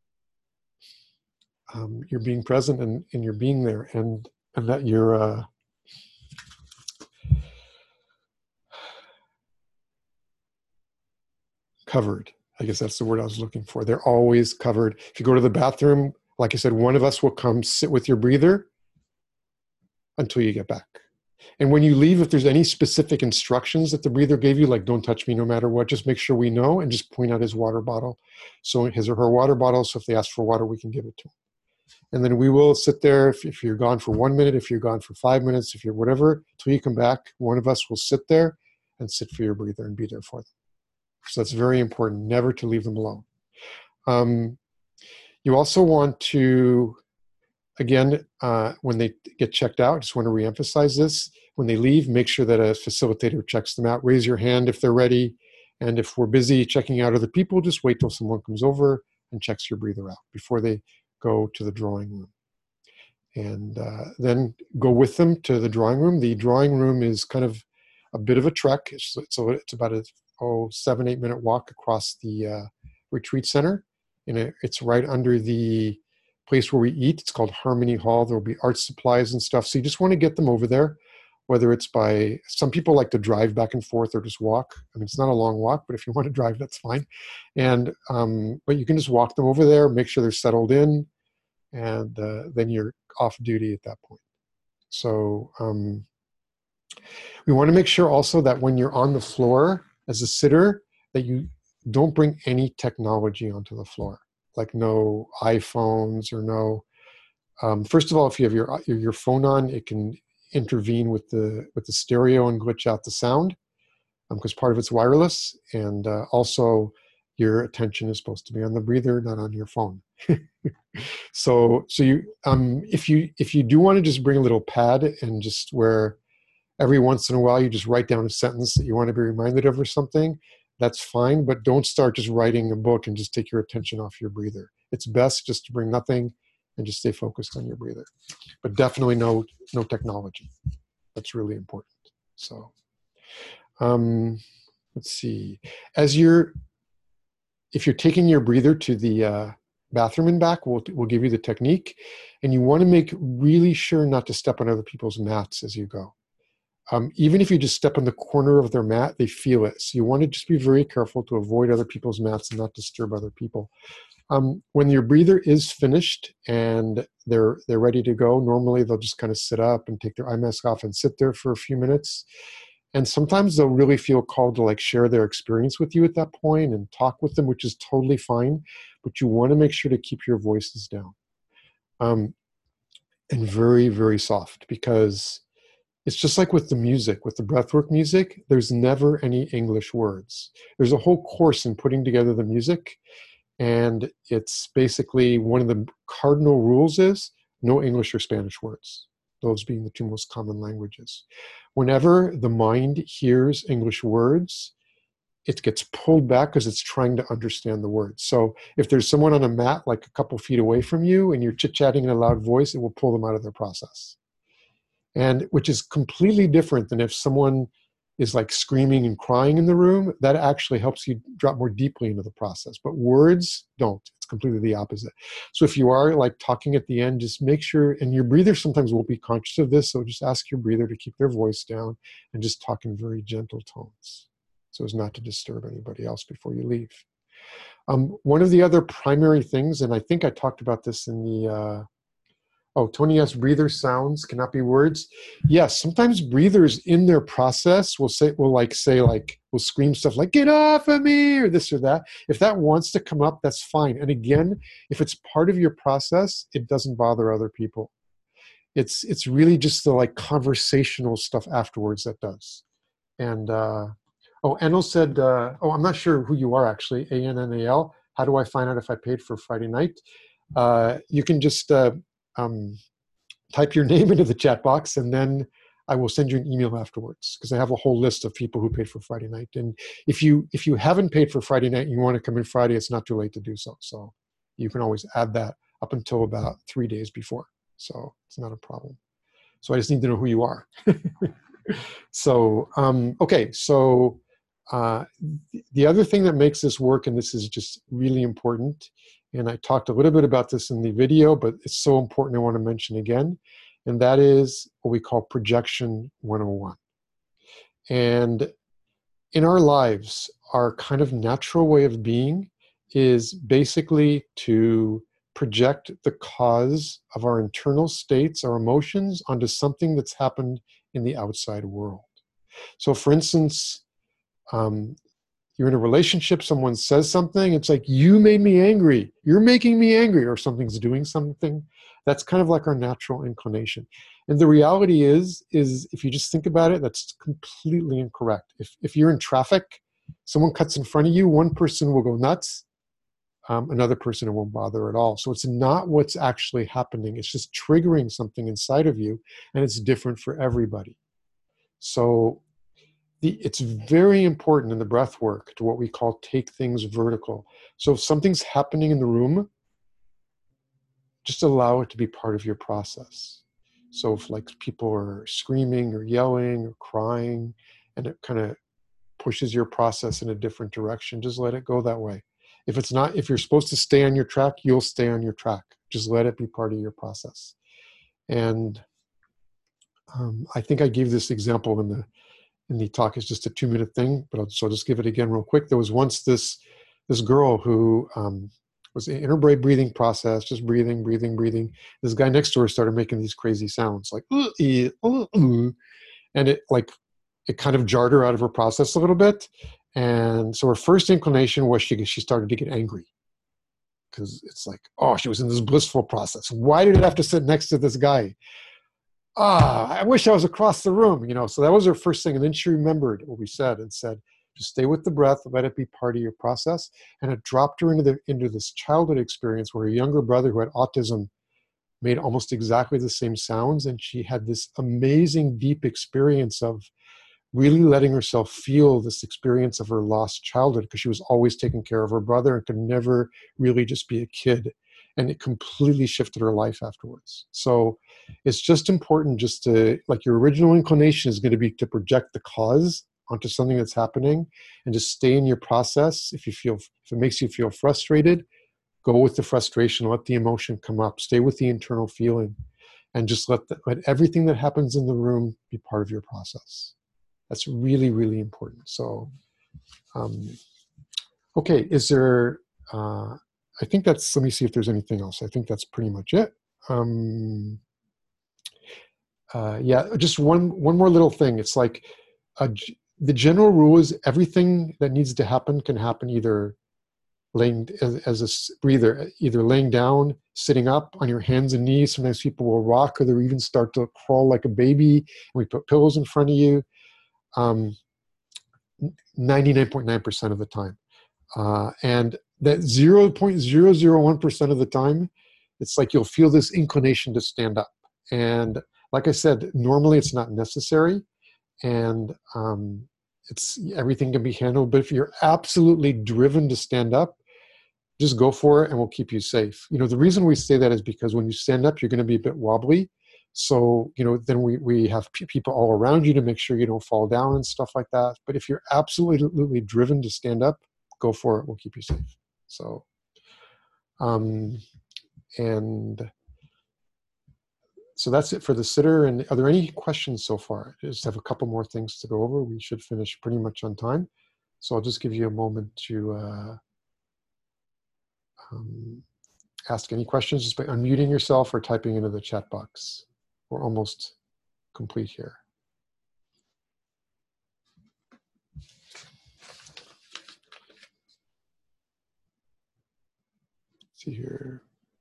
um, you're being present and, and you're being there, and, and that you're uh, covered. I guess that's the word I was looking for. They're always covered. If you go to the bathroom, like I said, one of us will come sit with your breather until you get back. And when you leave, if there's any specific instructions that the breather gave you, like don't touch me no matter what, just make sure we know and just point out his water bottle. So his or her water bottle, so if they ask for water, we can give it to them. And then we will sit there, if, if you're gone for one minute, if you're gone for five minutes, if you're whatever, until you come back, one of us will sit there and sit for your breather and be there for them. So that's very important, never to leave them alone. Um, you also want to, again, uh, when they get checked out, just want to reemphasize this, when they leave, make sure that a facilitator checks them out. Raise your hand if they're ready. And if we're busy checking out other people, just wait till someone comes over and checks your breather out before they go to the drawing room. And uh, then go with them to the drawing room. The drawing room is kind of a bit of a trek. It's, it's, a, it's about a oh, seven, eight minute walk across the uh, retreat center. And it, it's right under the place where we eat. It's called Harmony Hall. There will be art supplies and stuff. So you just want to get them over there, whether it's by, some people like to drive back and forth or just walk. I mean, it's not a long walk, but if you want to drive, that's fine. And, um, but you can just walk them over there, make sure they're settled in, and uh, then you're off duty at that point. So um, we want to make sure also that when you're on the floor as a sitter, that you don't bring any technology onto the floor, like no iPhones or no, um, first of all, if you have your, your, your phone on, it can intervene with the, with the stereo and glitch out the sound because um, part of it's wireless. And uh, also your attention is supposed to be on the breather, not on your phone. so, so you, um, if you, if you do want to just bring a little pad and just where every once in a while you just write down a sentence that you want to be reminded of or something, that's fine, but don't start just writing a book and just take your attention off your breather. It's best just to bring nothing and just stay focused on your breather. But definitely no, no technology. That's really important. So um, let's see. As you're, if you're taking your breather to the uh, bathroom and back, we'll, we'll give you the technique. And you want to make really sure not to step on other people's mats as you go. Um, even if you just step on the corner of their mat, they feel it. So you want to just be very careful to avoid other people's mats and not disturb other people. Um, when your breather is finished and they're they're ready to go, normally they'll just kind of sit up and take their eye mask off and sit there for a few minutes. And sometimes they'll really feel called to like share their experience with you at that point and talk with them, which is totally fine. But you want to make sure to keep your voices down um, and very, very soft, because it's just like with the music, with the breathwork music, there's never any English words. There's a whole course in putting together the music, and it's basically one of the cardinal rules is no English or Spanish words, those being the two most common languages. Whenever the mind hears English words, it gets pulled back because it's trying to understand the words. So if there's someone on a mat like a couple feet away from you and you're chit-chatting in a loud voice, it will pull them out of their process. And which is completely different than if someone is like screaming and crying in the room. That actually helps you drop more deeply into the process. But words don't. It's completely the opposite. So if you are like talking at the end, just make sure, and your breather sometimes won't be conscious of this, so just ask your breather to keep their voice down and just talk in very gentle tones so as not to disturb anybody else before you leave. Um, one of the other primary things, and I think I talked about this in the uh, Oh, Tony asks, breather sounds cannot be words. Yes, sometimes breathers in their process will say, will like say like, will scream stuff like, get off of me, or this or that. If that wants to come up, that's fine. And again, if it's part of your process, it doesn't bother other people. It's it's really just the like conversational stuff afterwards that does. And uh, oh, Anil said, uh, oh, I'm not sure who you are actually, A N N A L. How do I find out if I paid for Friday night? Uh, you can just uh, um, type your name into the chat box, and then I will send you an email afterwards, because I have a whole list of people who paid for Friday night. And if you if you haven't paid for Friday night and you want to come in Friday, it's not too late to do so. So you can always add that up until about three days before. So it's not a problem. So I just need to know who you are. So, um, okay, so uh, the other thing that makes this work, and this is just really important, and I talked a little bit about this in the video, but it's so important I want to mention again, and that is what we call projection one oh one. And in our lives, our kind of natural way of being is basically to project the cause of our internal states, our emotions, onto something that's happened in the outside world. So for instance, um, you're in a relationship, someone says something, it's like, you made me angry, you're making me angry, or something's doing something. That's kind of like our natural inclination. And the reality is, is if you just think about it, that's completely incorrect. If, if you're in traffic, someone cuts in front of you, one person will go nuts, um, another person it won't bother at all. So it's not what's actually happening, it's just triggering something inside of you, and it's different for everybody. So the, it's very important in the breath work to what we call take things vertical. So if something's happening in the room, just allow it to be part of your process. So if like people are screaming or yelling or crying, and it kind of pushes your process in a different direction, just let it go that way. If it's not, if you're supposed to stay on your track, you'll stay on your track. Just let it be part of your process. And um, I think I gave this example in the in the talk. It's just a two minute thing, but I'll, so I'll just give it again real quick. There was once this this girl who um, was in her breathing process, just breathing, breathing, breathing. This guy next to her started making these crazy sounds, like uh, uh, uh, and it like it kind of jarred her out of her process a little bit. And so her first inclination was she she started to get angry, because it's like, oh, she was in this blissful process. Why did it have to sit next to this guy? Ah, I wish I was across the room, you know. So that was her first thing. And then she remembered what we said and said, just stay with the breath, let it be part of your process. And it dropped her into the into this childhood experience where her younger brother who had autism made almost exactly the same sounds. And she had this amazing, deep experience of really letting herself feel this experience of her lost childhood, because she was always taking care of her brother and could never really just be a kid. And it completely shifted her life afterwards. So it's just important just to, like, your original inclination is going to be to project the cause onto something that's happening, and just stay in your process. If you feel, if it makes you feel frustrated, go with the frustration, let the emotion come up, stay with the internal feeling, and just let, the, let everything that happens in the room be part of your process. That's really, really important. So, um, okay, is there, uh, I think that's, let me see if there's anything else. I think that's pretty much it. Um, uh, yeah, just one, one more little thing. It's like, a, the general rule is everything that needs to happen can happen either laying as, as a breather, either laying down, sitting up on your hands and knees. Sometimes people will rock, or they'll even start to crawl like a baby, and we put pillows in front of you. Um, ninety-nine point nine percent of the time. Uh, and that zero point zero zero one percent of the time, it's like you'll feel this inclination to stand up. And like I said, normally it's not necessary, and um, it's everything can be handled. But if you're absolutely driven to stand up, just go for it, and we'll keep you safe. You know, the reason we say that is because when you stand up, you're going to be a bit wobbly. So, you know, then we, we have p- people all around you to make sure you don't fall down and stuff like that. But if you're absolutely driven to stand up, go for it. We'll keep you safe. So, um, and so that's it for the sitter. And are there any questions so far? I just have a couple more things to go over. We should finish pretty much on time. So I'll just give you a moment to, uh, um, ask any questions just by unmuting yourself or typing into the chat box. We're almost complete here. Let's see here.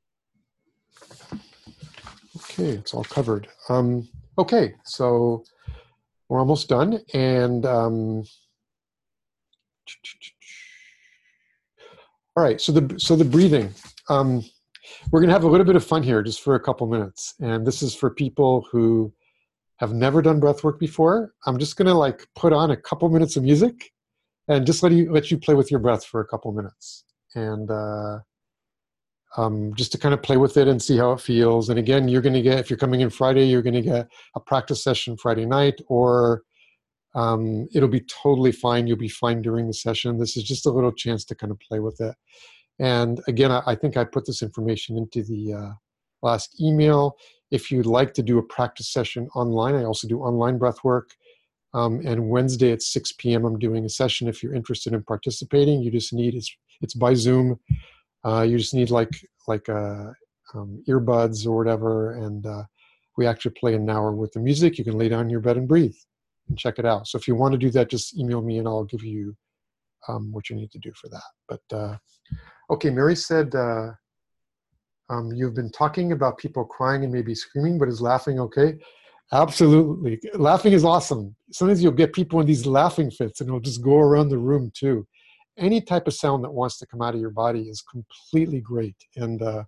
Okay, it's all covered. Um, okay, so we're almost done. And um, all right, so the so the breathing. Um, we're gonna have a little bit of fun here, just for a couple minutes. And this is for people who have never done breath work before. I'm just gonna like put on a couple minutes of music, and just let you let you play with your breath for a couple minutes, and uh, um, just to kind of play with it and see how it feels. And again, you're gonna get, if you're coming in Friday, you're gonna get a practice session Friday night, or Um, it'll be totally fine. You'll be fine during the session. This is just a little chance to kind of play with it. And again, I, I think I put this information into the uh, last email. If you'd like to do a practice session online, I also do online breath work. Um, and Wednesday at six p m I'm doing a session. If you're interested in participating, you just need, it's, it's by Zoom. Uh, you just need like, like uh, um, earbuds or whatever. And uh, we actually play an hour with the music. You can lay down in your bed and breathe and check it out. So if you want to do that, just email me and I'll give you um, what you need to do for that. But uh, okay, Mary said, uh, um, you've been talking about people crying and maybe screaming, but is laughing okay? Absolutely. Laughing is awesome. Sometimes you'll get people in these laughing fits and it'll just go around the room too. Any type of sound that wants to come out of your body is completely great. And uh,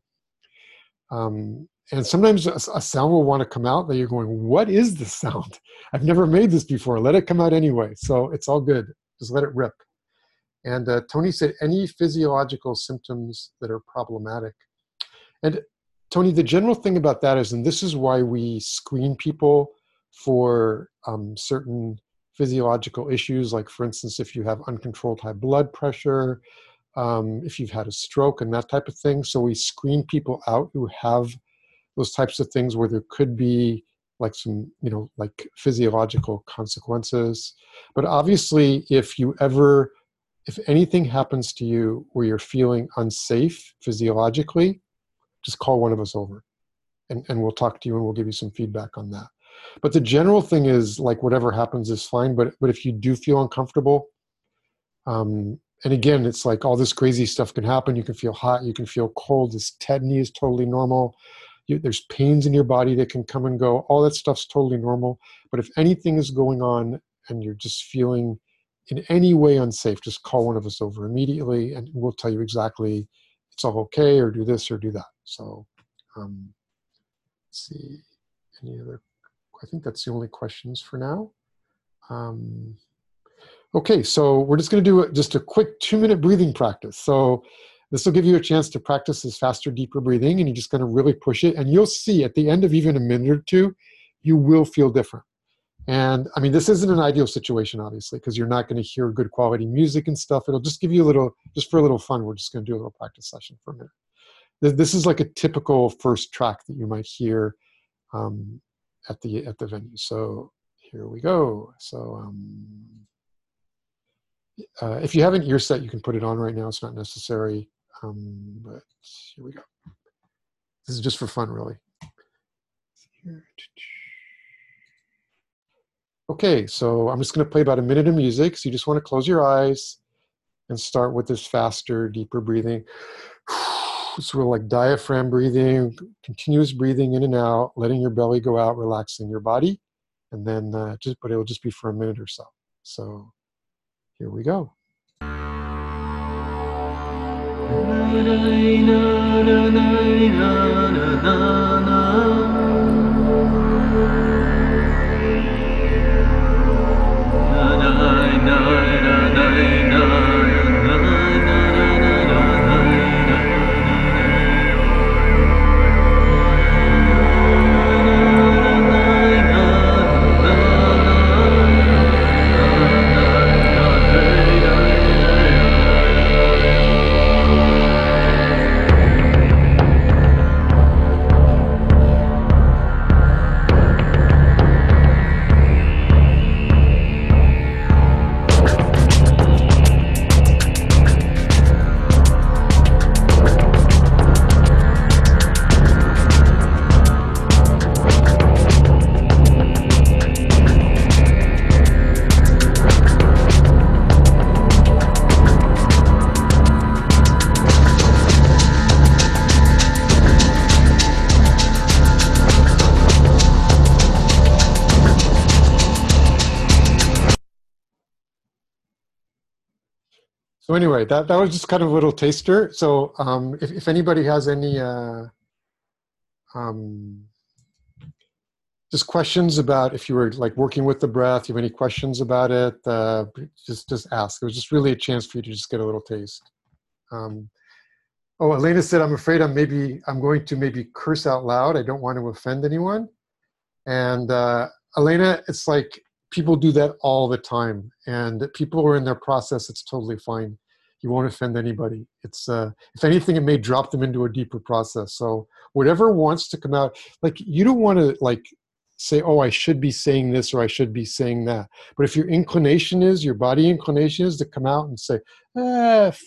um, And sometimes a, a sound will want to come out that you're going, what is this sound? I've never made this before. Let it come out anyway. So it's all good. Just let it rip. And uh, Tony said, any physiological symptoms that are problematic. And Tony, the general thing about that is, and this is why we screen people for um, certain physiological issues, like for instance, if you have uncontrolled high blood pressure, um, if you've had a stroke and that type of thing. So we screen people out who have those types of things where there could be like some, you know, like physiological consequences. But obviously, if you ever, if anything happens to you where you're feeling unsafe physiologically, just call one of us over and, and we'll talk to you and we'll give you some feedback on that. But the general thing is like whatever happens is fine. But, but if you do feel uncomfortable, um, and again, it's like all this crazy stuff can happen. You can feel hot, you can feel cold. This tetany is totally normal. You, there's pains in your body that can come and go. All that stuff's totally normal. But if anything is going on and you're just feeling in any way unsafe, just call one of us over immediately and we'll tell you exactly it's all okay, or do this or do that. So um, let's see, any other, I think that's the only questions for now. Um, okay, so we're just gonna do just a quick two minute breathing practice. So this will give you a chance to practice this faster, deeper breathing, and you're just gonna really push it. And you'll see at the end of even a minute or two, you will feel different. And I mean, this isn't an ideal situation, obviously, because you're not gonna hear good quality music and stuff. It'll just give you a little, just for a little fun, we're just gonna do a little practice session for a minute. This is like a typical first track that you might hear um, at the at the venue. So here we go. So um, uh, if you have an ear set, you can put it on right now. It's not necessary. Um, but here we go. This is just for fun, really. Okay, so I'm just going to play about a minute of music. So you just want to close your eyes and start with this faster, deeper breathing. It's real like diaphragm breathing, continuous breathing in and out, letting your belly go out, relaxing your body, and then uh, just, but it'll just be for a minute or so. So here we go. So anyway, that, that was just kind of a little taster. So um, if, if anybody has any uh, um, just questions about if you were like working with the breath, you have any questions about it, uh, just just ask. It was just really a chance for you to just get a little taste. Um, oh, Elena said, I'm afraid I'm maybe I'm going to maybe curse out loud. I don't want to offend anyone. And uh, Elena, it's like people do that all the time, and people who are in their process, it's totally fine. You won't offend anybody. It's uh, if anything, it may drop them into a deeper process. So whatever wants to come out, like you don't want to like say, oh, I should be saying this or I should be saying that. But if your inclination is, your body inclination is to come out and say, ah, F,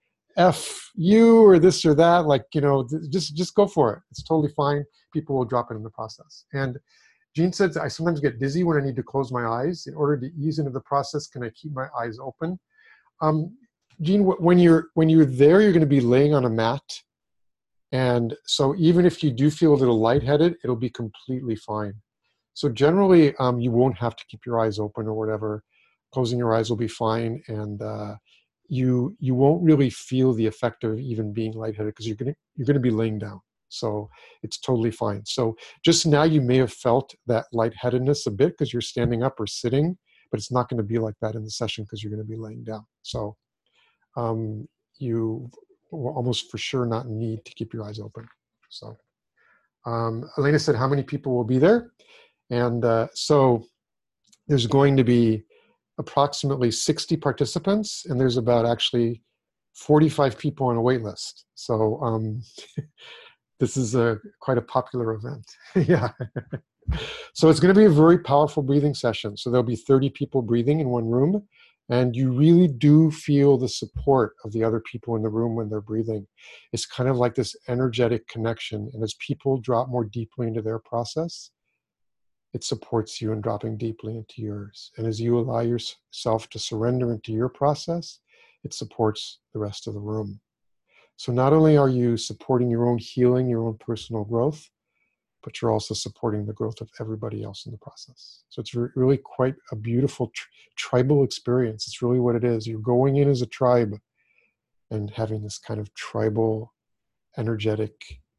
F you or this or that, like, you know, just, just go for it. It's totally fine. People will drop it in the process. And Jean said, I sometimes get dizzy when I need to close my eyes. In order to ease into the process, can I keep my eyes open? Um, Jean, when you're, when you're there, you're going to be laying on a mat. And so even if you do feel a little lightheaded, it'll be completely fine. So generally, um, you won't have to keep your eyes open or whatever. Closing your eyes will be fine. And uh, you, you won't really feel the effect of even being lightheaded because you're going to, you're going to be laying down. So it's totally fine. So just now you may have felt that lightheadedness a bit because you're standing up or sitting, but it's not going to be like that in the session because you're going to be laying down. So um, you will almost for sure not need to keep your eyes open. So um, Elena said, how many people will be there? And uh, so there's going to be approximately sixty participants, and there's about actually forty-five people on a wait list. So um, this is a quite a popular event. Yeah. So it's going to be a very powerful breathing session. So there'll be thirty people breathing in one room, and you really do feel the support of the other people in the room when they're breathing. It's kind of like this energetic connection. And as people drop more deeply into their process, it supports you in dropping deeply into yours. And as you allow yourself to surrender into your process, it supports the rest of the room. So not only are you supporting your own healing, your own personal growth, but you're also supporting the growth of everybody else in the process. So it's re really quite a beautiful tr tribal experience. It's really what it is. You're going in as a tribe and having this kind of tribal, energetic,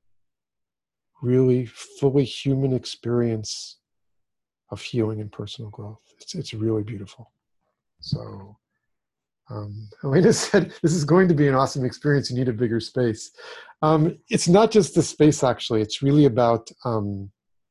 really fully human experience of healing and personal growth. It's, it's really beautiful. So um, Elena said, this is going to be an awesome experience. You need a bigger space. Um, it's not just the space, actually. It's really about, um,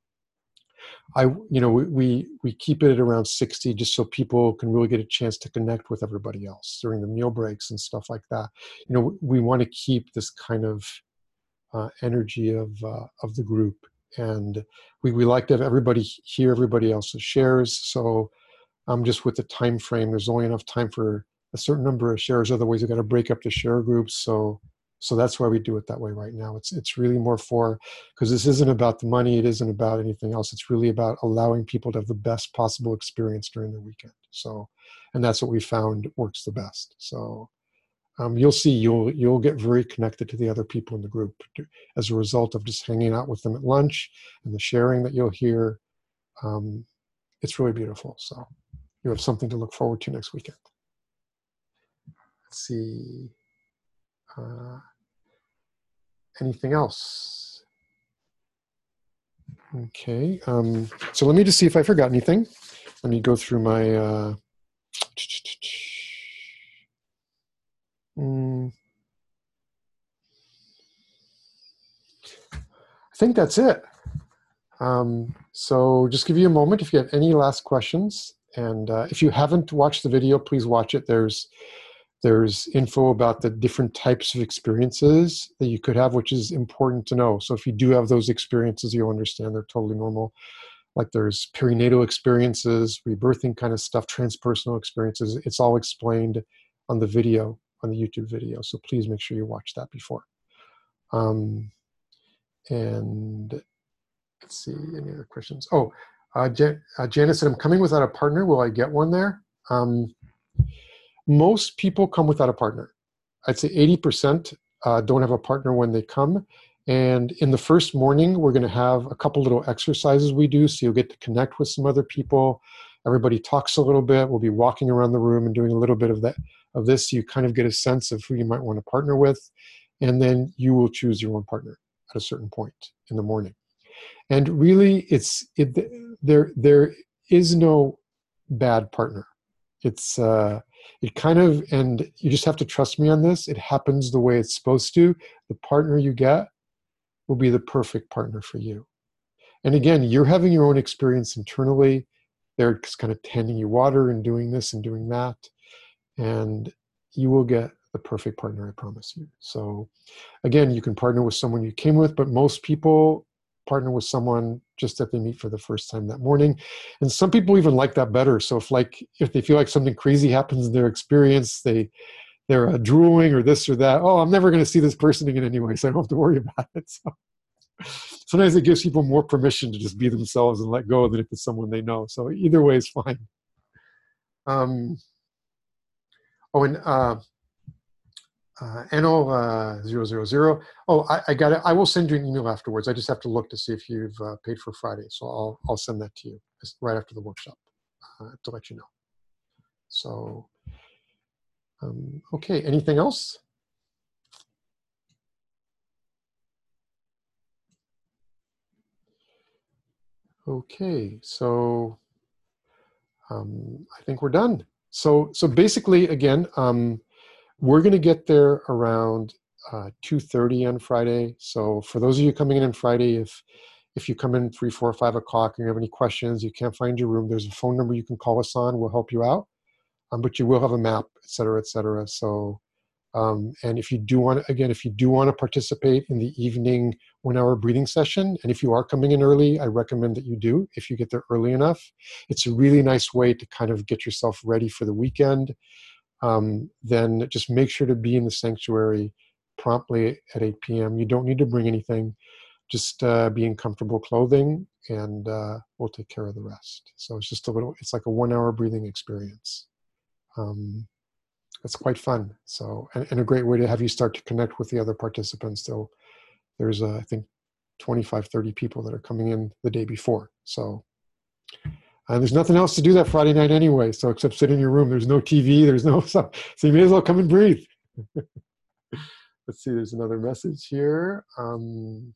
I, you know, we, we, we keep it at around sixty just so people can really get a chance to connect with everybody else during the meal breaks and stuff like that. You know, we want to keep this kind of uh, energy of, uh, of the group. And we, we like to have everybody hear everybody else's shares. So um, just with the time frame, there's only enough time for a certain number of shares. Otherwise, you've got to break up the share groups. So, so that's why we do it that way right now. It's, it's really more for, because this isn't about the money. It isn't about anything else. It's really about allowing people to have the best possible experience during the weekend. So, and that's what we found works the best. So um, you'll see, you'll, you'll get very connected to the other people in the group as a result of just hanging out with them at lunch and the sharing that you'll hear. Um, it's really beautiful. So you have something to look forward to next weekend. Let's see. Uh, anything else? Okay. Um, so let me just see if I forgot anything. Let me go through my... Uh, mm, I think that's it. Um, so just give you a moment if you have any last questions. And uh, if you haven't watched the video, please watch it. There's There's info about the different types of experiences that you could have, which is important to know. So if you do have those experiences, you'll understand they're totally normal. Like there's perinatal experiences, rebirthing kind of stuff, transpersonal experiences. It's all explained on the video, on the YouTube video. So please make sure you watch that before. Um, and let's see, any other questions? Oh, uh, Jan uh, Janice said, I'm coming without a partner. Will I get one there? Um, Most people come without a partner. I'd say eighty percent uh, don't have a partner when they come. And in the first morning, we're going to have a couple little exercises we do. So you'll get to connect with some other people. Everybody talks a little bit. We'll be walking around the room and doing a little bit of that of this. So you kind of get a sense of who you might want to partner with, and then you will choose your own partner at a certain point in the morning. And really, it's it, there. There is no bad partner. It's uh, it kind of, and you just have to trust me on this. It happens the way it's supposed to. The partner you get will be the perfect partner for you. And again, you're having your own experience internally. They're just kind of tending you water and doing this and doing that, and you will get the perfect partner, I promise you. So again, you can partner with someone you came with, but most people partner with someone just that they meet for the first time that morning. And some people even like that better. So if like if they feel like something crazy happens in their experience, they they're uh, drooling or this or that, oh, I'm never going to see this person again anyway, so I don't have to worry about it. So sometimes it gives people more permission to just be themselves and let go than if it's someone they know. So either way is fine. Um, oh, and uh, uh, N O uh, zero zero zero. Oh, I, I got it. I will send you an email afterwards. I just have to look to see if you've uh, paid for Friday. So I'll I'll send that to you right after the workshop uh, to let you know. So um, okay. Anything else? Okay. So um, I think we're done. So so basically, again. Um, We're going to get there around uh, two thirty on Friday. So for those of you coming in on Friday, if if you come in three, four, five o'clock and you have any questions, you can't find your room, there's a phone number you can call us on. We'll help you out. Um, but you will have a map, et cetera, et cetera. So, um, and if you do want, again, if you do want to participate in the evening one-hour breathing session, and if you are coming in early, I recommend that you do if you get there early enough. It's a really nice way to kind of get yourself ready for the weekend. Um, then just make sure to be in the sanctuary promptly at eight p m You don't need to bring anything. Just uh, be in comfortable clothing, and uh, we'll take care of the rest. So it's just a little, it's like a one-hour breathing experience. Um, it's quite fun. So, and, and a great way to have you start to connect with the other participants. So there's, uh, I think, twenty-five, thirty people that are coming in the day before. So Uh, there's nothing else to do that Friday night anyway, so except sit in your room. There's no T V, there's no stuff. So you may as well come and breathe. Let's see, there's another message here. Um,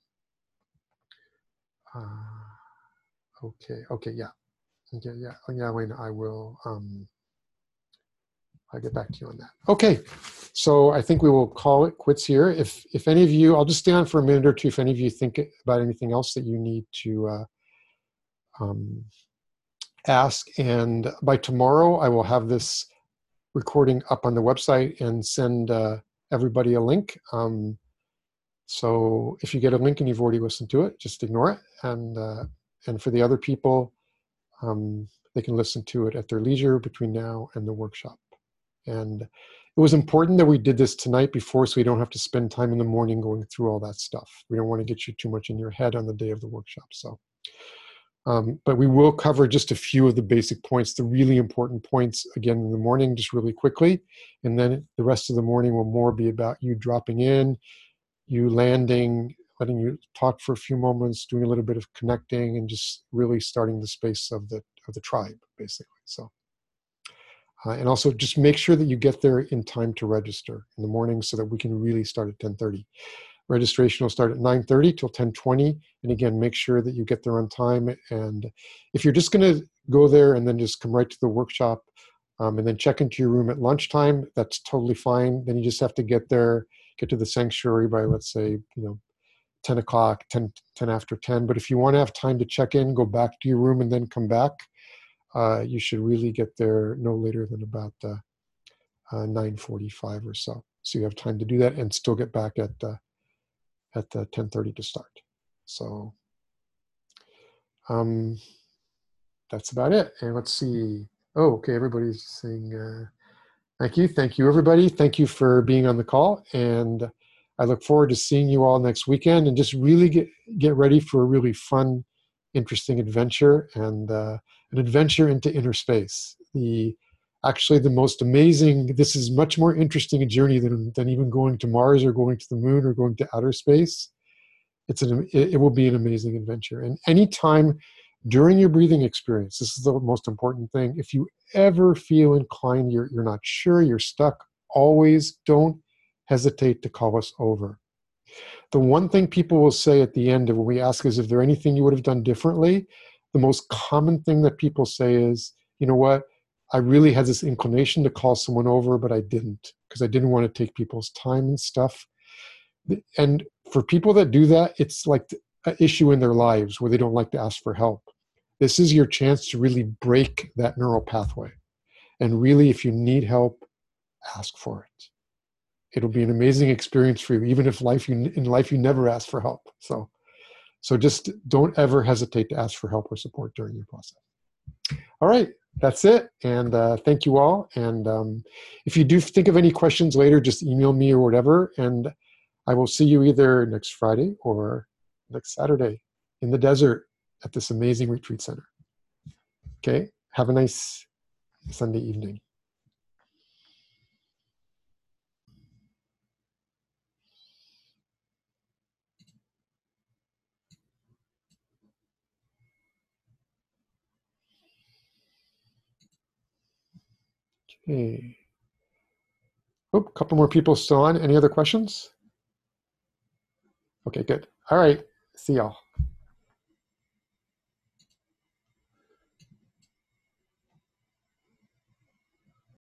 uh, okay, okay, yeah. Okay, yeah, oh, yeah, Wayne, I will, um, I'll get back to you on that. Okay, so I think we will call it quits here. If, if any of you, I'll just stay on for a minute or two if any of you think about anything else that you need to uh, um, ask, and by tomorrow I will have this recording up on the website and send uh, everybody a link. Um, so if you get a link and you've already listened to it, just ignore it. And uh, and for the other people, um, they can listen to it at their leisure between now and the workshop. And it was important that we did this tonight before, so we don't have to spend time in the morning going through all that stuff. We don't want to get you too much in your head on the day of the workshop. So. Um, but we will cover just a few of the basic points, the really important points, again, in the morning, just really quickly. And then the rest of the morning will more be about you dropping in, you landing, letting you talk for a few moments, doing a little bit of connecting, and just really starting the space of the, of the tribe, basically. So, uh, and also just make sure that you get there in time to register in the morning so that we can really start at ten thirty. Registration will start at nine thirty till ten twenty. And again, make sure that you get there on time. And if you're just going to go there and then just come right to the workshop um, and then check into your room at lunchtime, that's totally fine. Then you just have to get there, get to the sanctuary by, let's say, you know, ten o'clock, ten, ten after ten. But if you want to have time to check in, go back to your room and then come back, uh, you should really get there no later than about uh, uh, nine forty-five or so. So you have time to do that and still get back at uh, at uh, ten thirty to start. So um, that's about it. And let's see. Oh, okay, everybody's saying uh, thank you. Thank you, everybody. Thank you for being on the call. And I look forward to seeing you all next weekend, and just really get, get ready for a really fun, interesting adventure, and uh, an adventure into inner space. The Actually, the most amazing, this is much more interesting a journey than, than even going to Mars or going to the moon or going to outer space. It's an, it, it will be an amazing adventure. And anytime during your breathing experience, this is the most important thing. If you ever feel inclined, you're, you're not sure, you're stuck, always don't hesitate to call us over. The one thing people will say at the end of when we ask is, if there anything you would have done differently, the most common thing that people say is, you know what, I really had this inclination to call someone over, but I didn't, because I didn't want to take people's time and stuff. And for people that do that, it's like an issue in their lives where they don't like to ask for help. This is your chance to really break that neural pathway. And really, if you need help, ask for it. It'll be an amazing experience for you, even if life you, in life you never ask for help. So, so just don't ever hesitate to ask for help or support during your process. All right, that's it. And uh, thank you all. And um, if you do think of any questions later, just email me or whatever. And I will see you either next Friday or next Saturday in the desert at this amazing retreat center. Okay, have a nice Sunday evening. Okay. Oh, a couple more people still on. Any other questions? Okay, good. All right. See y'all.